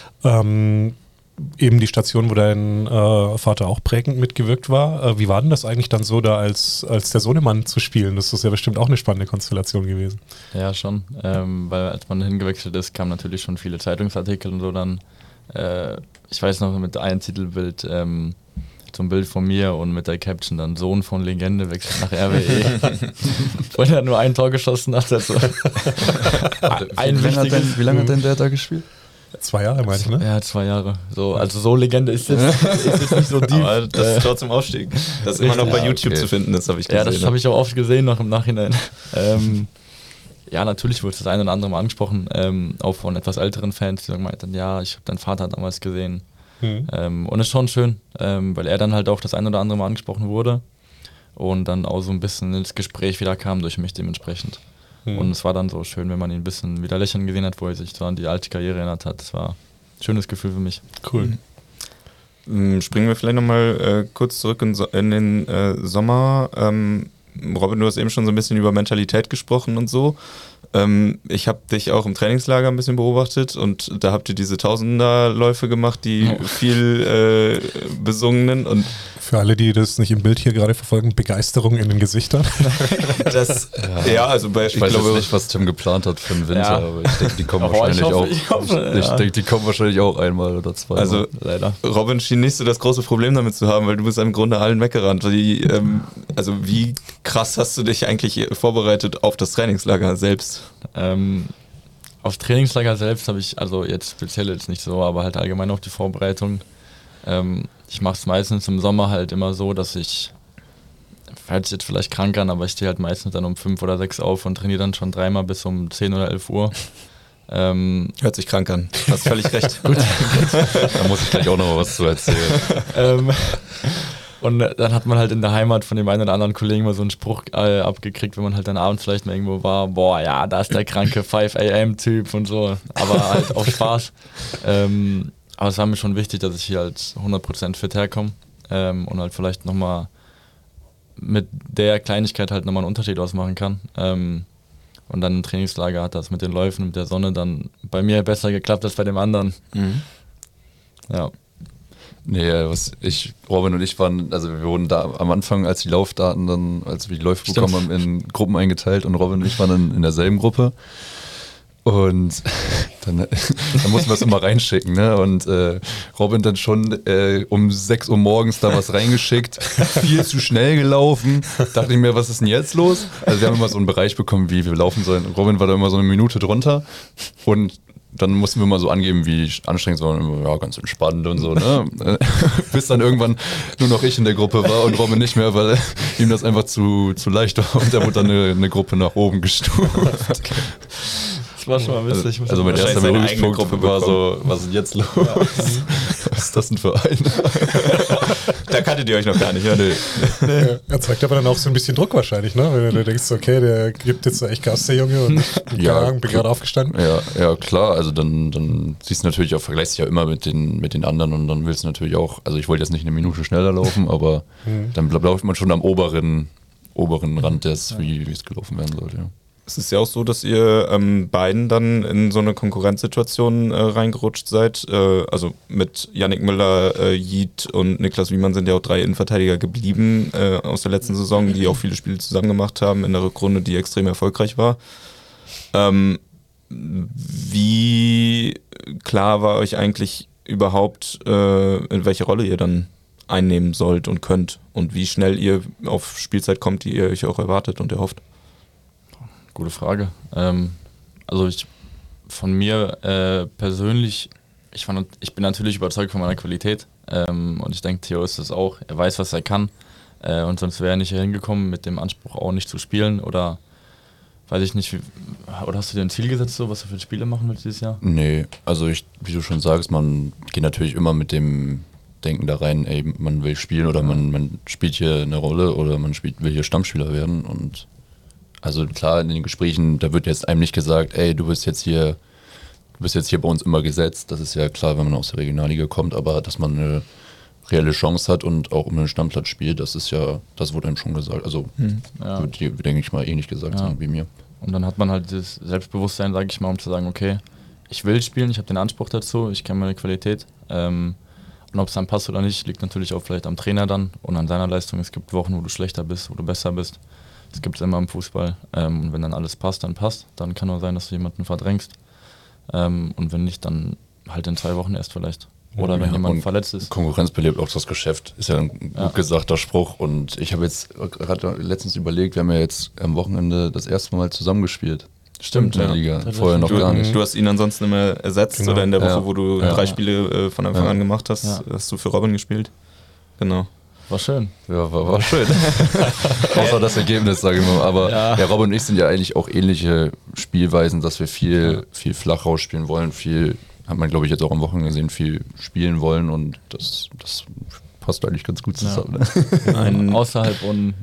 Eben die Station, wo dein Vater auch prägend mitgewirkt war. Wie war denn das eigentlich dann so, da als der Sohnemann zu spielen? Das ist ja bestimmt auch eine spannende Konstellation gewesen. Ja, schon. Weil als man hingewechselt ist, kamen natürlich schon viele Zeitungsartikel und so dann. Ich weiß noch, mit einem Titelbild, so ein Bild von mir und mit der Caption dann Sohn von Legende wechselt nach RWE. Weil er nur ein Tor geschossen hat. Also Wie lange hat denn der da gespielt? 2 Jahre, meine ich, ne? Ja, 2 Jahre. So, also so Legende ist jetzt nicht so deep. Aber das ist trotzdem Aufstieg. Das ist immer noch bei YouTube zu finden, das habe ich gesehen. Ja, das habe ich auch oft gesehen, noch im Nachhinein. Ja, natürlich wurde das eine oder andere Mal angesprochen, auch von etwas älteren Fans, die meinten, ja, ich habe deinen Vater damals gesehen. Und es ist schon schön, weil er dann halt auch das eine oder andere Mal angesprochen wurde und dann auch so ein bisschen ins Gespräch wieder kam durch mich dementsprechend. Und es war dann so schön, wenn man ihn ein bisschen wieder lächeln gesehen hat, wo er sich so an die alte Karriere erinnert hat. Das war ein schönes Gefühl für mich. Cool. Springen wir vielleicht nochmal kurz zurück in den Sommer. Robin, du hast eben schon so ein bisschen über Mentalität gesprochen und so. Ich habe dich auch im Trainingslager ein bisschen beobachtet und da habt ihr diese Tausenderläufe gemacht, die viel besungenen und Für alle, die das nicht im Bild hier gerade verfolgen, Begeisterung in den Gesichtern. das, ja, also Ich weiß jetzt nicht, was Tim geplant hat für den Winter, Ja. aber ich denke, die kommen Aber wahrscheinlich ich hoffe, Ich denke, die kommen wahrscheinlich auch einmal oder zweimal. Also Leider. Robin schien nicht so das große Problem damit zu haben, weil du bist im Grunde allen weggerannt. Also wie krass hast du dich eigentlich vorbereitet auf das Trainingslager selbst? Aufs Trainingslager selbst habe ich, also jetzt speziell jetzt nicht so, aber halt allgemein auf die Vorbereitung. Ich mache es meistens im Sommer halt immer so, dass ich, hört sich jetzt vielleicht krank an, aber ich stehe halt meistens dann um 5 oder 6 auf und trainiere dann schon 3-mal bis um 10 oder 11 Uhr. Hört sich krank an. Hast völlig recht. Da muss ich gleich auch noch was zu erzählen. Und dann hat man halt in der Heimat von dem einen oder anderen Kollegen mal so einen Spruch abgekriegt, wenn man halt dann abends vielleicht mal irgendwo war, boah, ja, da ist der kranke 5 AM-Typ und so, aber halt auch Spaß. Aber es war mir schon wichtig, dass ich hier halt 100% fit herkomme und halt vielleicht nochmal mit der Kleinigkeit halt nochmal einen Unterschied ausmachen kann. Und dann im Trainingslager hat das mit den Läufen, mit der Sonne dann bei mir besser geklappt als bei dem anderen. Ja. Nee, Robin und ich waren, also wir wurden da am Anfang, als die Laufdaten dann, als wir die Läufe bekommen haben, in Gruppen eingeteilt und Robin und ich waren dann in derselben Gruppe. Und dann mussten wir es immer reinschicken, ne? Und Robin dann schon um 6 Uhr morgens da was reingeschickt, viel zu schnell gelaufen. Dachte ich mir, was ist denn jetzt los? Also wir haben immer so einen Bereich bekommen, wie wir laufen sollen. Robin war da immer so eine Minute drunter und dann mussten wir mal so angeben, wie anstrengend es war. Und ja, ganz entspannt und so, ne? Bis dann irgendwann nur noch ich in der Gruppe war und Robin nicht mehr, weil ihm das einfach zu leicht war. Und da wurde dann eine Gruppe nach oben gestuft. Okay. Das war schon mal witzig. Also mein erster Berührungspunkt war so, bekommen. was ist denn jetzt los? Ja. Was ist das denn für ein? Da kanntet ihr euch noch gar nicht, ja? Nee. Ja, erzeugt aber dann auch so ein bisschen Druck wahrscheinlich, ne? Wenn du denkst, okay, der gibt jetzt echt Gas, der Junge, und bin gerade aufgestanden. Ja, klar, also dann siehst du natürlich auch, vergleichst dich ja immer mit den anderen und dann willst du natürlich auch, also ich wollte jetzt nicht eine Minute schneller laufen, aber dann läuft man schon am oberen Rand des, wie es gelaufen werden sollte, ja. Es ist ja auch so, dass ihr beiden dann in so eine Konkurrenzsituation reingerutscht seid. Also mit Yannick Müller, Jied und Niklas Wiemann sind ja auch 3 Innenverteidiger geblieben aus der letzten Saison, die auch viele Spiele zusammen gemacht haben in der Rückrunde, die extrem erfolgreich war. Wie klar war euch eigentlich überhaupt, in welche Rolle ihr dann einnehmen sollt und könnt und wie schnell ihr auf Spielzeit kommt, die ihr euch auch erwartet und erhofft? Gute Frage. Also von mir persönlich, ich bin natürlich überzeugt von meiner Qualität und ich denke, Theo ist das auch. Er weiß, was er kann und sonst wäre er nicht hier hingekommen mit dem Anspruch auch nicht zu spielen oder weiß ich nicht, oder hast du dir ein Ziel gesetzt, so, was du für Spiele machen willst dieses Jahr? Nee, also wie du schon sagst, man geht natürlich immer mit dem Denken da rein, ey, man will spielen oder man spielt hier eine Rolle oder will hier Stammspieler werden und also klar, in den Gesprächen, da wird jetzt einem nicht gesagt, ey, du bist jetzt hier bei uns immer gesetzt, das ist ja klar, wenn man aus der Regionalliga kommt, aber dass man eine reelle Chance hat und auch um einen Stammplatz spielt, das wurde einem schon gesagt, also wird dir, denke ich mal, ähnlich gesagt sein wie mir. Und dann hat man halt das Selbstbewusstsein, sage ich mal, um zu sagen, okay, ich will spielen, ich habe den Anspruch dazu, ich kenne meine Qualität. Und ob es dann passt oder nicht, liegt natürlich auch vielleicht am Trainer dann und an seiner Leistung. Es gibt Wochen, wo du schlechter bist, wo du besser bist. Das gibt es immer im Fußball. Und wenn dann alles passt, dann passt. Dann kann nur sein, dass du jemanden verdrängst. Und wenn nicht, dann halt in 2 Wochen erst vielleicht. Oder wenn jemand verletzt ist. Konkurrenz belebt auch das Geschäft, ist ja ein gut gesagter Spruch. Und ich habe jetzt gerade letztens überlegt, wir haben ja jetzt am Wochenende das erste Mal zusammengespielt. Stimmt, in der Liga. Vorher noch gar nicht. Du hast ihn ansonsten immer ersetzt oder in der Woche, wo du 3 Spiele von Anfang an gemacht hast, hast du für Robin gespielt. Genau. War schön. Ja, war schön. Außer das Ergebnis, sage ich mal. Aber ja, Robin und ich sind ja eigentlich auch ähnliche Spielweisen, dass wir viel flach rausspielen wollen, hat man, glaube ich, jetzt auch am Wochenende gesehen, viel spielen wollen und das passt eigentlich ganz gut zusammen. Ja. Außerhalb und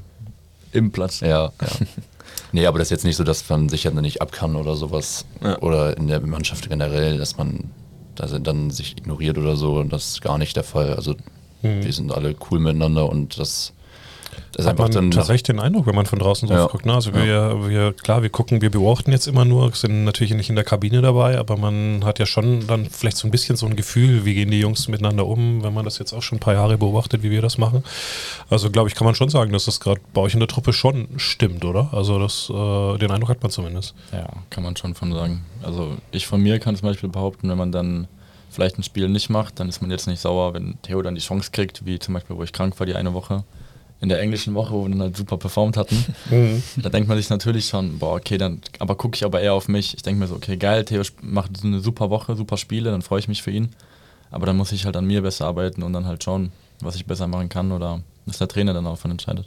im Platz. Ja. Nee, aber das ist jetzt nicht so, dass man sich ja nicht ab kann oder sowas. Ja. Oder in der Mannschaft generell, dass man dann sich ignoriert oder so. Und das ist gar nicht der Fall. Also wir sind alle cool miteinander und das ist hat man dann tatsächlich den Eindruck, wenn man von draußen drauf guckt. Ne? Also wir gucken, wir beobachten jetzt immer nur, sind natürlich nicht in der Kabine dabei, aber man hat ja schon dann vielleicht so ein bisschen so ein Gefühl, wie gehen die Jungs miteinander um, wenn man das jetzt auch schon ein paar Jahre beobachtet, wie wir das machen. Also glaube ich, kann man schon sagen, dass das gerade bei euch in der Truppe schon stimmt, oder? Also den Eindruck hat man zumindest. Ja, kann man schon von sagen. Also ich von mir kann zum Beispiel behaupten, wenn man dann vielleicht ein Spiel nicht macht, dann ist man jetzt nicht sauer, wenn Theo dann die Chance kriegt, wie zum Beispiel, wo ich krank war, die eine Woche. In der englischen Woche, wo wir dann halt super performt hatten, da denkt man sich natürlich schon, okay, dann aber gucke ich aber eher auf mich. Ich denke mir so, okay, geil, Theo macht eine super Woche, super Spiele, dann freue ich mich für ihn. Aber dann muss ich halt an mir besser arbeiten und dann halt schauen, was ich besser machen kann oder was der Trainer dann auch von entscheidet.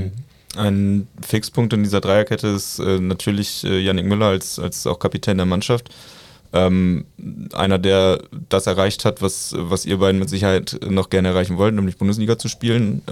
Ein Fixpunkt in dieser Dreierkette ist natürlich Yannick Müller als auch Kapitän der Mannschaft. Einer, der das erreicht hat, was ihr beiden mit Sicherheit noch gerne erreichen wollt, nämlich Bundesliga zu spielen.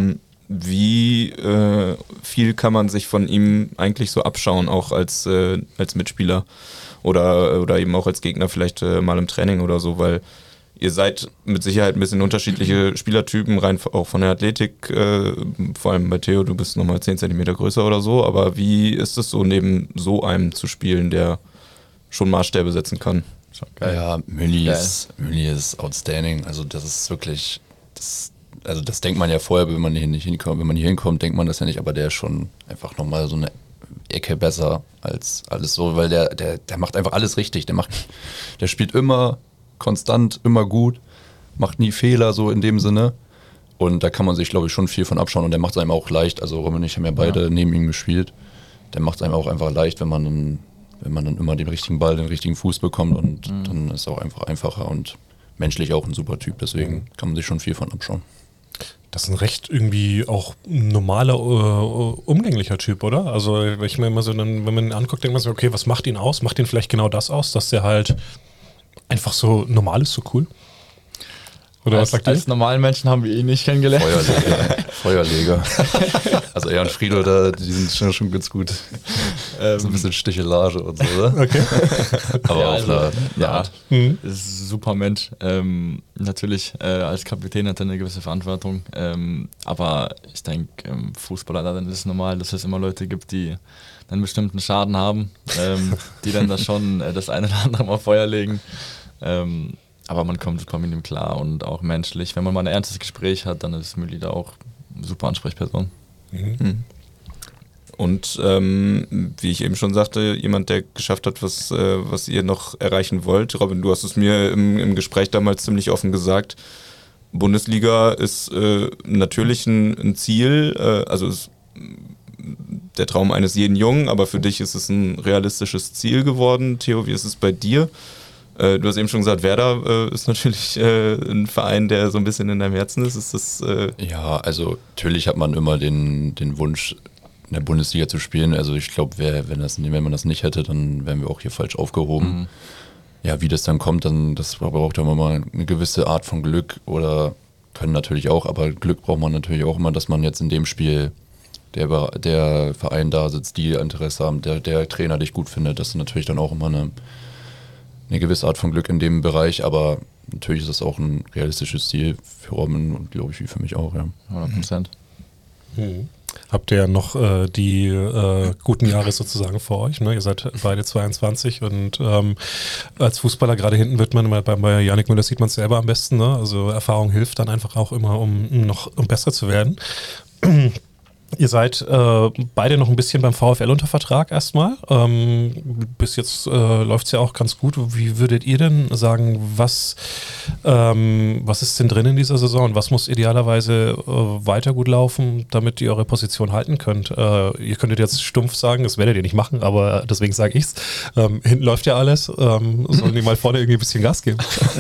Wie viel kann man sich von ihm eigentlich so abschauen, auch als Mitspieler oder eben auch als Gegner vielleicht mal im Training oder so, weil ihr seid mit Sicherheit ein bisschen unterschiedliche Spielertypen, rein auch von der Athletik, vor allem bei Theo, du bist nochmal 10 cm größer oder so, aber wie ist es so, neben so einem zu spielen, der schon Maßstäbe setzen kann? Ja, Mülli ist outstanding, also das ist wirklich... Also das denkt man ja vorher, wenn man hier hinkommt, denkt man das ja nicht, aber der ist schon einfach nochmal so eine Ecke besser als alles so, weil der macht einfach alles richtig. Der spielt immer konstant, immer gut, macht nie Fehler so in dem Sinne und da kann man sich, glaube ich, schon viel von abschauen und der macht es einem auch leicht. Also Robin und ich haben ja beide neben ihm gespielt. Der macht es einem auch einfach leicht, wenn man dann immer den richtigen Ball, den richtigen Fuß bekommt und dann ist es auch einfach einfacher und menschlich auch ein super Typ, deswegen kann man sich schon viel von abschauen. Das ist ein recht irgendwie auch normaler, umgänglicher Typ, oder? Also ich meine immer so, wenn man ihn anguckt, denkt man so, okay, was macht ihn aus? Macht ihn vielleicht genau das aus, dass der halt einfach so normal ist, so cool? Oder was sagt ihr? Als normalen Menschen haben wir ihn nicht kennengelernt. Feuerleger. Also er und Frido, die sind schon ganz gut. So ein bisschen Stichelage und so, oder? Okay. Aber auf eine Art. Ist ein super Mensch. Natürlich, als Kapitän hat er eine gewisse Verantwortung. Aber ich denke, im Fußballer dann ist es normal, dass es immer Leute gibt, die einen bestimmten Schaden haben, die dann da schon das eine oder andere mal Feuer legen. Aber man kommt mit ihm klar und auch menschlich. Wenn man mal ein ernstes Gespräch hat, dann ist Mülli da auch eine super Ansprechperson. Und wie ich eben schon sagte, jemand, der geschafft hat, was ihr noch erreichen wollt. Robin, du hast es mir im Gespräch damals ziemlich offen gesagt. Bundesliga ist natürlich ein Ziel, also ist der Traum eines jeden Jungen, aber für dich ist es ein realistisches Ziel geworden. Theo, wie ist es bei dir? Du hast eben schon gesagt, Werder ist natürlich ein Verein, der so ein bisschen in deinem Herzen ist. Ist das, Ja, also natürlich hat man immer den Wunsch, in der Bundesliga zu spielen. Also ich glaube, wenn man das nicht hätte, dann wären wir auch hier falsch aufgehoben. Mhm. Ja, wie das dann kommt, das braucht dann mal eine gewisse Art von Glück oder können natürlich auch, aber Glück braucht man natürlich auch immer, dass man jetzt in dem Spiel der Verein da sitzt, die Interesse haben, der Trainer dich gut findet. Das ist natürlich dann auch immer eine gewisse Art von Glück in dem Bereich, aber natürlich ist das auch ein realistisches Ziel für Robin und glaube ich wie für mich auch, ja. 100%. Habt ihr noch die guten Jahre sozusagen vor euch? Ne? Ihr seid beide 22 und als Fußballer gerade hinten wird man, bei Yannick Müller sieht man es selber am besten. Ne? Also Erfahrung hilft dann einfach auch immer, um besser zu werden. Ihr seid beide noch ein bisschen beim VfL unter Vertrag erstmal. Bis jetzt läuft es ja auch ganz gut. Wie würdet ihr denn sagen, was ist denn drin in dieser Saison und was muss idealerweise weiter gut laufen, damit ihr eure Position halten könnt? Ihr könntet jetzt stumpf sagen, das werdet ihr nicht machen, aber deswegen sage ich's. Hinten läuft ja alles. Sollen die mal vorne irgendwie ein bisschen Gas geben?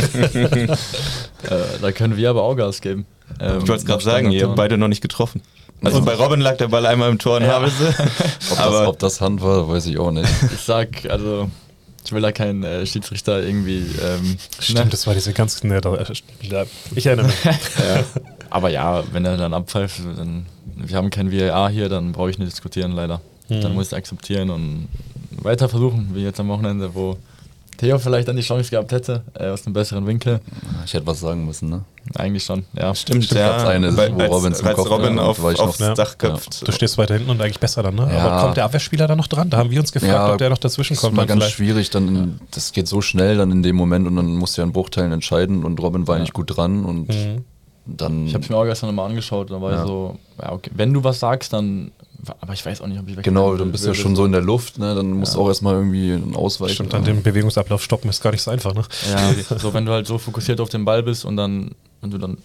Da können wir aber auch Gas geben. ich wollte es gerade sagen, ihr habt beide noch nicht getroffen. Also bei Robin lag der Ball einmal im Tor in Havelse. Ob das Hand war, weiß ich auch nicht. Ich sag, also ich will da keinen Schiedsrichter irgendwie... Stimmt, das war diese ganz... ich erinnere mich. Aber ja, wenn er dann abpfeift, wir haben kein VAR hier, dann brauche ich nicht diskutieren leider. Dann muss ich akzeptieren und weiter versuchen, wie jetzt am Wochenende, wo Theo vielleicht dann die Chance gehabt hätte, aus einem besseren Winkel. Ich hätte was sagen müssen, ne? Eigentlich schon, ja. Stimmt, ja. Als Robin aufs Dach köpft. Du stehst weiter hinten und eigentlich besser dann, ne? Ja. Aber kommt der Abwehrspieler da noch dran? Da haben wir uns gefragt, ob der noch dazwischen kommt. Das ist mal ganz schwierig, das geht so schnell dann in dem Moment und dann musst du ja in Bruchteilen entscheiden und Robin war nicht gut dran und dann... Ich habe es mir auch gestern nochmal angeschaut, da war ich so, ja okay, wenn du was sagst, dann... Aber ich weiß auch nicht, ob ich weg Genau, dann bist du ja schon so in der Luft, ne? Dann musst du auch erstmal irgendwie ausweichen. Stimmt, dann den Bewegungsablauf stoppen ist gar nicht so einfach, ne? Ja, so wenn du halt so fokussiert auf den Ball bist und du dann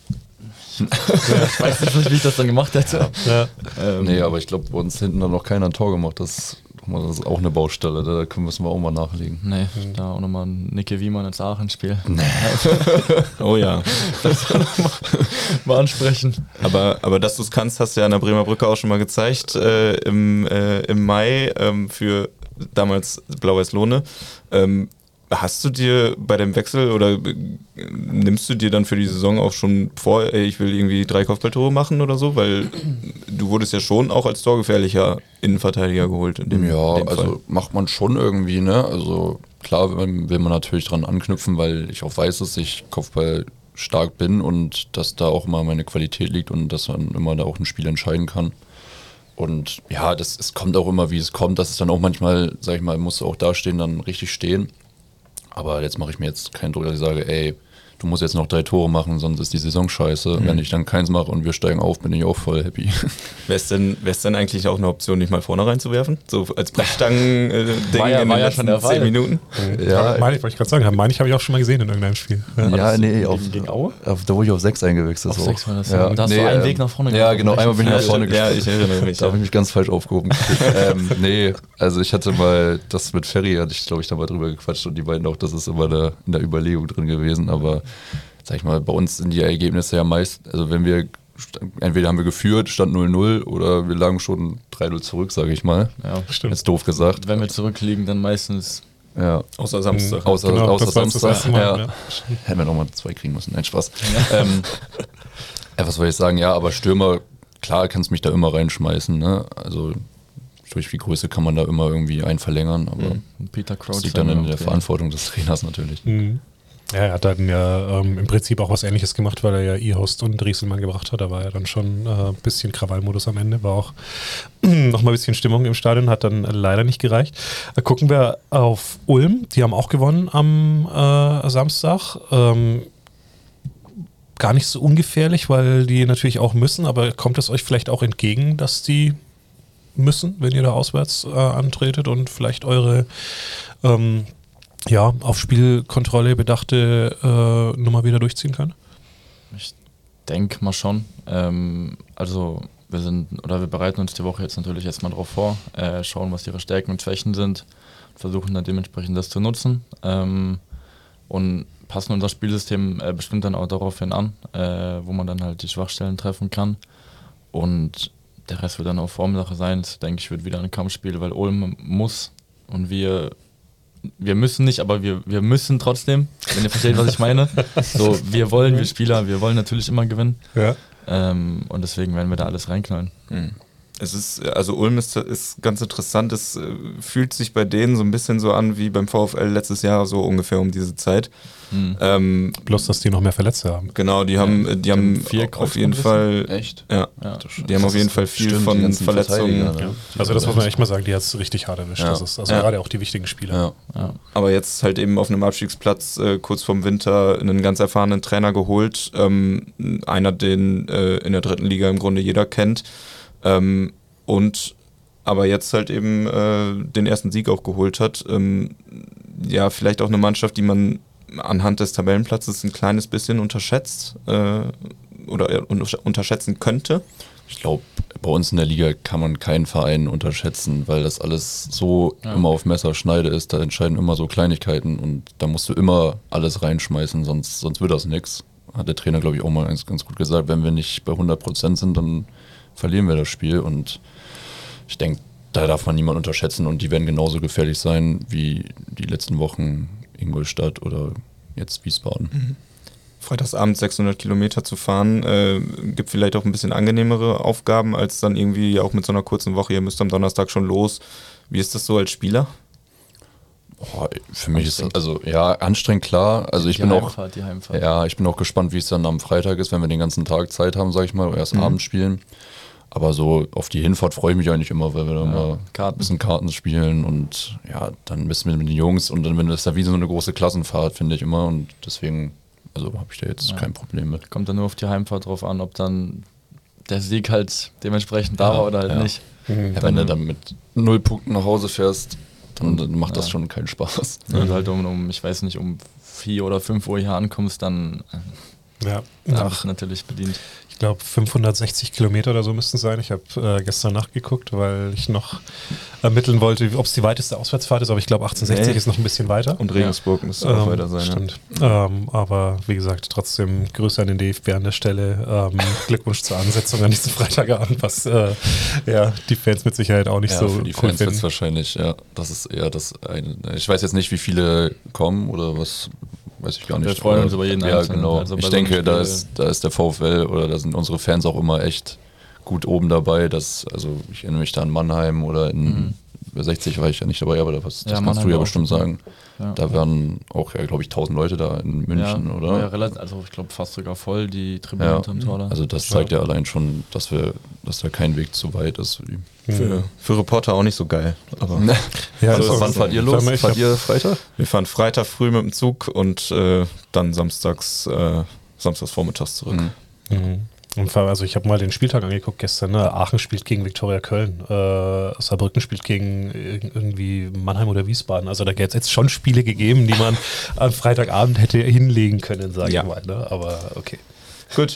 ich weiß nicht, wie ich das dann gemacht hätte. Ja. Nee, aber ich glaube, bei uns hinten hat noch keiner ein Tor gemacht. Das ist auch eine Baustelle, da müssen wir auch mal nachlegen. Nee, da auch nochmal ein Nicke Wiemann ins Aachen-Spiel. Nee. Oh ja. Das mal ansprechen. Aber dass du es kannst, hast du ja an der Bremer Brücke auch schon mal gezeigt, im Mai für damals Blau-Weiß Lohne. Hast du dir bei dem Wechsel oder nimmst du dir dann für die Saison auch schon vor, ich will irgendwie 3 Kopfballtore machen oder so? Weil du wurdest ja schon auch als torgefährlicher Innenverteidiger geholt. In dem also macht man schon irgendwie, ne? Also klar will man natürlich dran anknüpfen, weil ich auch weiß, dass ich Kopfball stark bin und dass da auch immer meine Qualität liegt und dass man immer da auch ein Spiel entscheiden kann. Und ja, es kommt auch immer, wie es kommt. Das ist dann auch manchmal, sag ich mal, musst du auch da stehen, dann richtig stehen. Aber jetzt mache ich mir jetzt keinen Druck, dass ich sage, ey, du musst jetzt noch 3 Tore machen, sonst ist die Saison scheiße. Wenn ich dann keins mache und wir steigen auf, bin ich auch voll happy. Wäre es denn eigentlich auch eine Option, nicht mal vorne reinzuwerfen? So als Brechstangen-Ding war ja in den letzten 10 Minuten? Ja, wollte ich gerade sagen, habe ich auch schon mal gesehen in irgendeinem Spiel. Ja, nee, gegen Aue? Da wurde ich auf 6 eingewechselt. Auf 6 war das. Ja. Da hast du einen Weg nach vorne gemacht. Ja, genau, einmal bin ich nach vorne gespielt. Ja, ich erinnere mich. Da habe ich mich ganz falsch aufgehoben. Nee, also ich hatte mal, das mit Ferry hatte ich, glaube ich, da mal drüber gequatscht und die beiden auch, das ist immer in der Überlegung drin gewesen, aber sag ich mal, bei uns sind die Ergebnisse ja meist, also wenn wir, entweder haben wir geführt, stand 0-0 oder wir lagen schon 3-0 zurück, sage ich mal. Ja, stimmt. Jetzt doof gesagt. Wenn wir zurückliegen, dann meistens... Ja. Außer Samstag. Außer Samstag. Mal, ja. Hätten wir nochmal 2 kriegen müssen. Nein, Spaß. Was soll ich sagen? Ja, aber Stürmer, klar kannst du mich da immer reinschmeißen. Ne? Also durch die Größe kann man da immer irgendwie einen verlängern, aber Peter Crouch das liegt dann in der Verantwortung des Trainers natürlich. Ja, er hat dann ja im Prinzip auch was Ähnliches gemacht, weil er ja Ihost und Rieselmann gebracht hat. Da war ja dann schon ein bisschen Krawallmodus am Ende. War auch nochmal ein bisschen Stimmung im Stadion, hat dann leider nicht gereicht. Gucken wir auf Ulm. Die haben auch gewonnen am Samstag. Gar nicht so ungefährlich, weil die natürlich auch müssen. Aber kommt es euch vielleicht auch entgegen, dass die müssen, wenn ihr da auswärts antretet und vielleicht eure... auf Spielkontrolle bedachte Nummer wieder durchziehen kann? denke mal schon. Also wir bereiten uns die Woche jetzt natürlich erstmal drauf vor, schauen, was ihre Stärken und Schwächen sind, versuchen dann dementsprechend das zu nutzen und passen unser Spielsystem bestimmt dann auch daraufhin an, wo man dann halt die Schwachstellen treffen kann. Und der Rest wird dann auch Formsache sein. Das, denke ich, wird wieder ein Kampfspiel, weil Ulm muss und wir müssen nicht, aber wir müssen trotzdem, wenn ihr versteht, was ich meine. So, wir Spieler, wir wollen natürlich immer gewinnen. Ja. Und deswegen werden wir da alles reinknallen. Es ist, also Ulm ist ganz interessant, es fühlt sich bei denen so ein bisschen so an wie beim VfL letztes Jahr, so ungefähr um diese Zeit. Bloß, dass die noch mehr Verletzte haben. Genau, die haben 4 auf jeden Fall, Echt? ja, die haben auf jeden Fall viel Stimmt, die von ganzen Verletzungen. Verteidiger, ne? Also das muss man echt mal sagen, die hat es richtig hart erwischt. Ja. Das ist also Ja. gerade auch die wichtigen Spieler. Ja. Aber jetzt halt eben auf einem Abstiegsplatz kurz vorm Winter einen ganz erfahrenen Trainer geholt. Einer, den in der 3. Liga im Grunde jeder kennt. Und aber jetzt halt eben den ersten Sieg auch geholt hat. Ja, vielleicht auch eine Mannschaft, die man anhand des Tabellenplatzes ein kleines bisschen unterschätzt oder unterschätzen könnte. Ich glaube, bei uns in der Liga kann man keinen Verein unterschätzen, weil das alles so immer auf Messerschneide ist. Da entscheiden immer so Kleinigkeiten und da musst du immer alles reinschmeißen, sonst wird das nichts. Hat der Trainer, glaube ich, auch mal ganz gut gesagt. Wenn wir nicht bei 100% sind, dann verlieren wir das Spiel. Und ich denke, da darf man niemanden unterschätzen und die werden genauso gefährlich sein wie die letzten Wochen Ingolstadt oder jetzt Wiesbaden. Freitagsabend 600 Kilometer zu fahren, gibt vielleicht auch ein bisschen angenehmere Aufgaben, als dann irgendwie auch mit so einer kurzen Woche, ihr müsst am Donnerstag schon los. Wie ist das so als Spieler? Boah, für mich ist das, also ja, anstrengend, klar. Also Die Heimfahrt. Ja, ich bin auch gespannt, wie es dann am Freitag ist, wenn wir den ganzen Tag Zeit haben, sag ich mal, oder erst abends spielen. Aber so auf die Hinfahrt freue ich mich eigentlich immer, weil wir dann mal ein bisschen Karten spielen und ja, dann müssen wir mit den Jungs und dann ist da wie so eine große Klassenfahrt, finde ich immer und deswegen, also habe ich da jetzt kein Problem mit. Kommt dann nur auf die Heimfahrt drauf an, ob dann der Sieg halt dementsprechend da war oder halt nicht. Ja, wenn du dann mit 0 Punkten nach Hause fährst, dann macht das schon keinen Spaß. Wenn du halt ich weiß nicht, um 4 oder 5 Uhr hier ankommst, dann Ja. bist du natürlich bedient. Ich glaube 560 Kilometer oder so müssten es sein. Ich habe gestern nachgeguckt, weil ich noch ermitteln wollte, ob es die weiteste Auswärtsfahrt ist, aber ich glaube 1860 ist noch ein bisschen weiter. Und Regensburg müsste auch weiter sein. Stimmt. Aber wie gesagt, trotzdem Grüße an den DFB an der Stelle. Glückwunsch zur Ansetzung an diesem Freitagabend, was die Fans mit Sicherheit auch nicht so für die cool Fans wird es finden. wahrscheinlich, das ist eher das eine. Ich weiß jetzt nicht, wie viele kommen oder was, weiß ich gar nicht. Wir freuen uns über jeden Ja, Einzelnen. genau. Also bei ich so einem denke, da Spiel- ist der VfL oder da sind unsere Fans auch immer echt gut oben dabei. Also ich erinnere mich da an Mannheim oder in 60 war ich ja nicht dabei, aber das kannst Mannheim du ja war auch bestimmt super. sagen. Ja. Da waren auch, glaube ich, 1000 Leute da in München, Ja, oder? ja, relativ, also ich glaube fast sogar voll die Tribüne unterm Tor da. Also das zeigt ja allein schon, dass da kein Weg zu weit ist. Für Reporter auch nicht so geil. Aber Ja, Also, ist auch wann so. fahrt ihr los? Ich Fahrt hab- ihr Freitag? wir fahren Freitag früh mit dem Zug und dann samstags vormittags zurück. Und also ich habe mal den Spieltag angeguckt gestern. Ne? Aachen spielt gegen Viktoria Köln. Saarbrücken spielt gegen irgendwie Mannheim oder Wiesbaden. Also da gäbe es jetzt schon Spiele gegeben, die man am Freitagabend hätte hinlegen können, sage Ja. ich mal. Ne? Aber okay. Gut.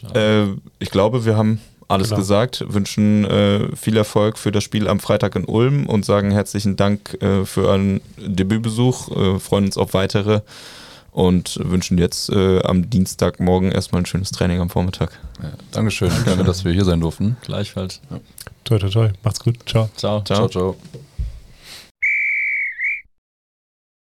Ich glaube, wir haben alles Genau. gesagt, wünschen viel Erfolg für das Spiel am Freitag in Ulm und sagen herzlichen Dank für euren Debütbesuch, freuen uns auf weitere und wünschen jetzt am Dienstagmorgen erstmal ein schönes Training am Vormittag. Ja, Dankeschön, danke, dass wir hier sein durften. Gleichfalls. Toi, toi, toi. Macht's gut. Ciao. Ciao. Ciao. Ciao, ciao.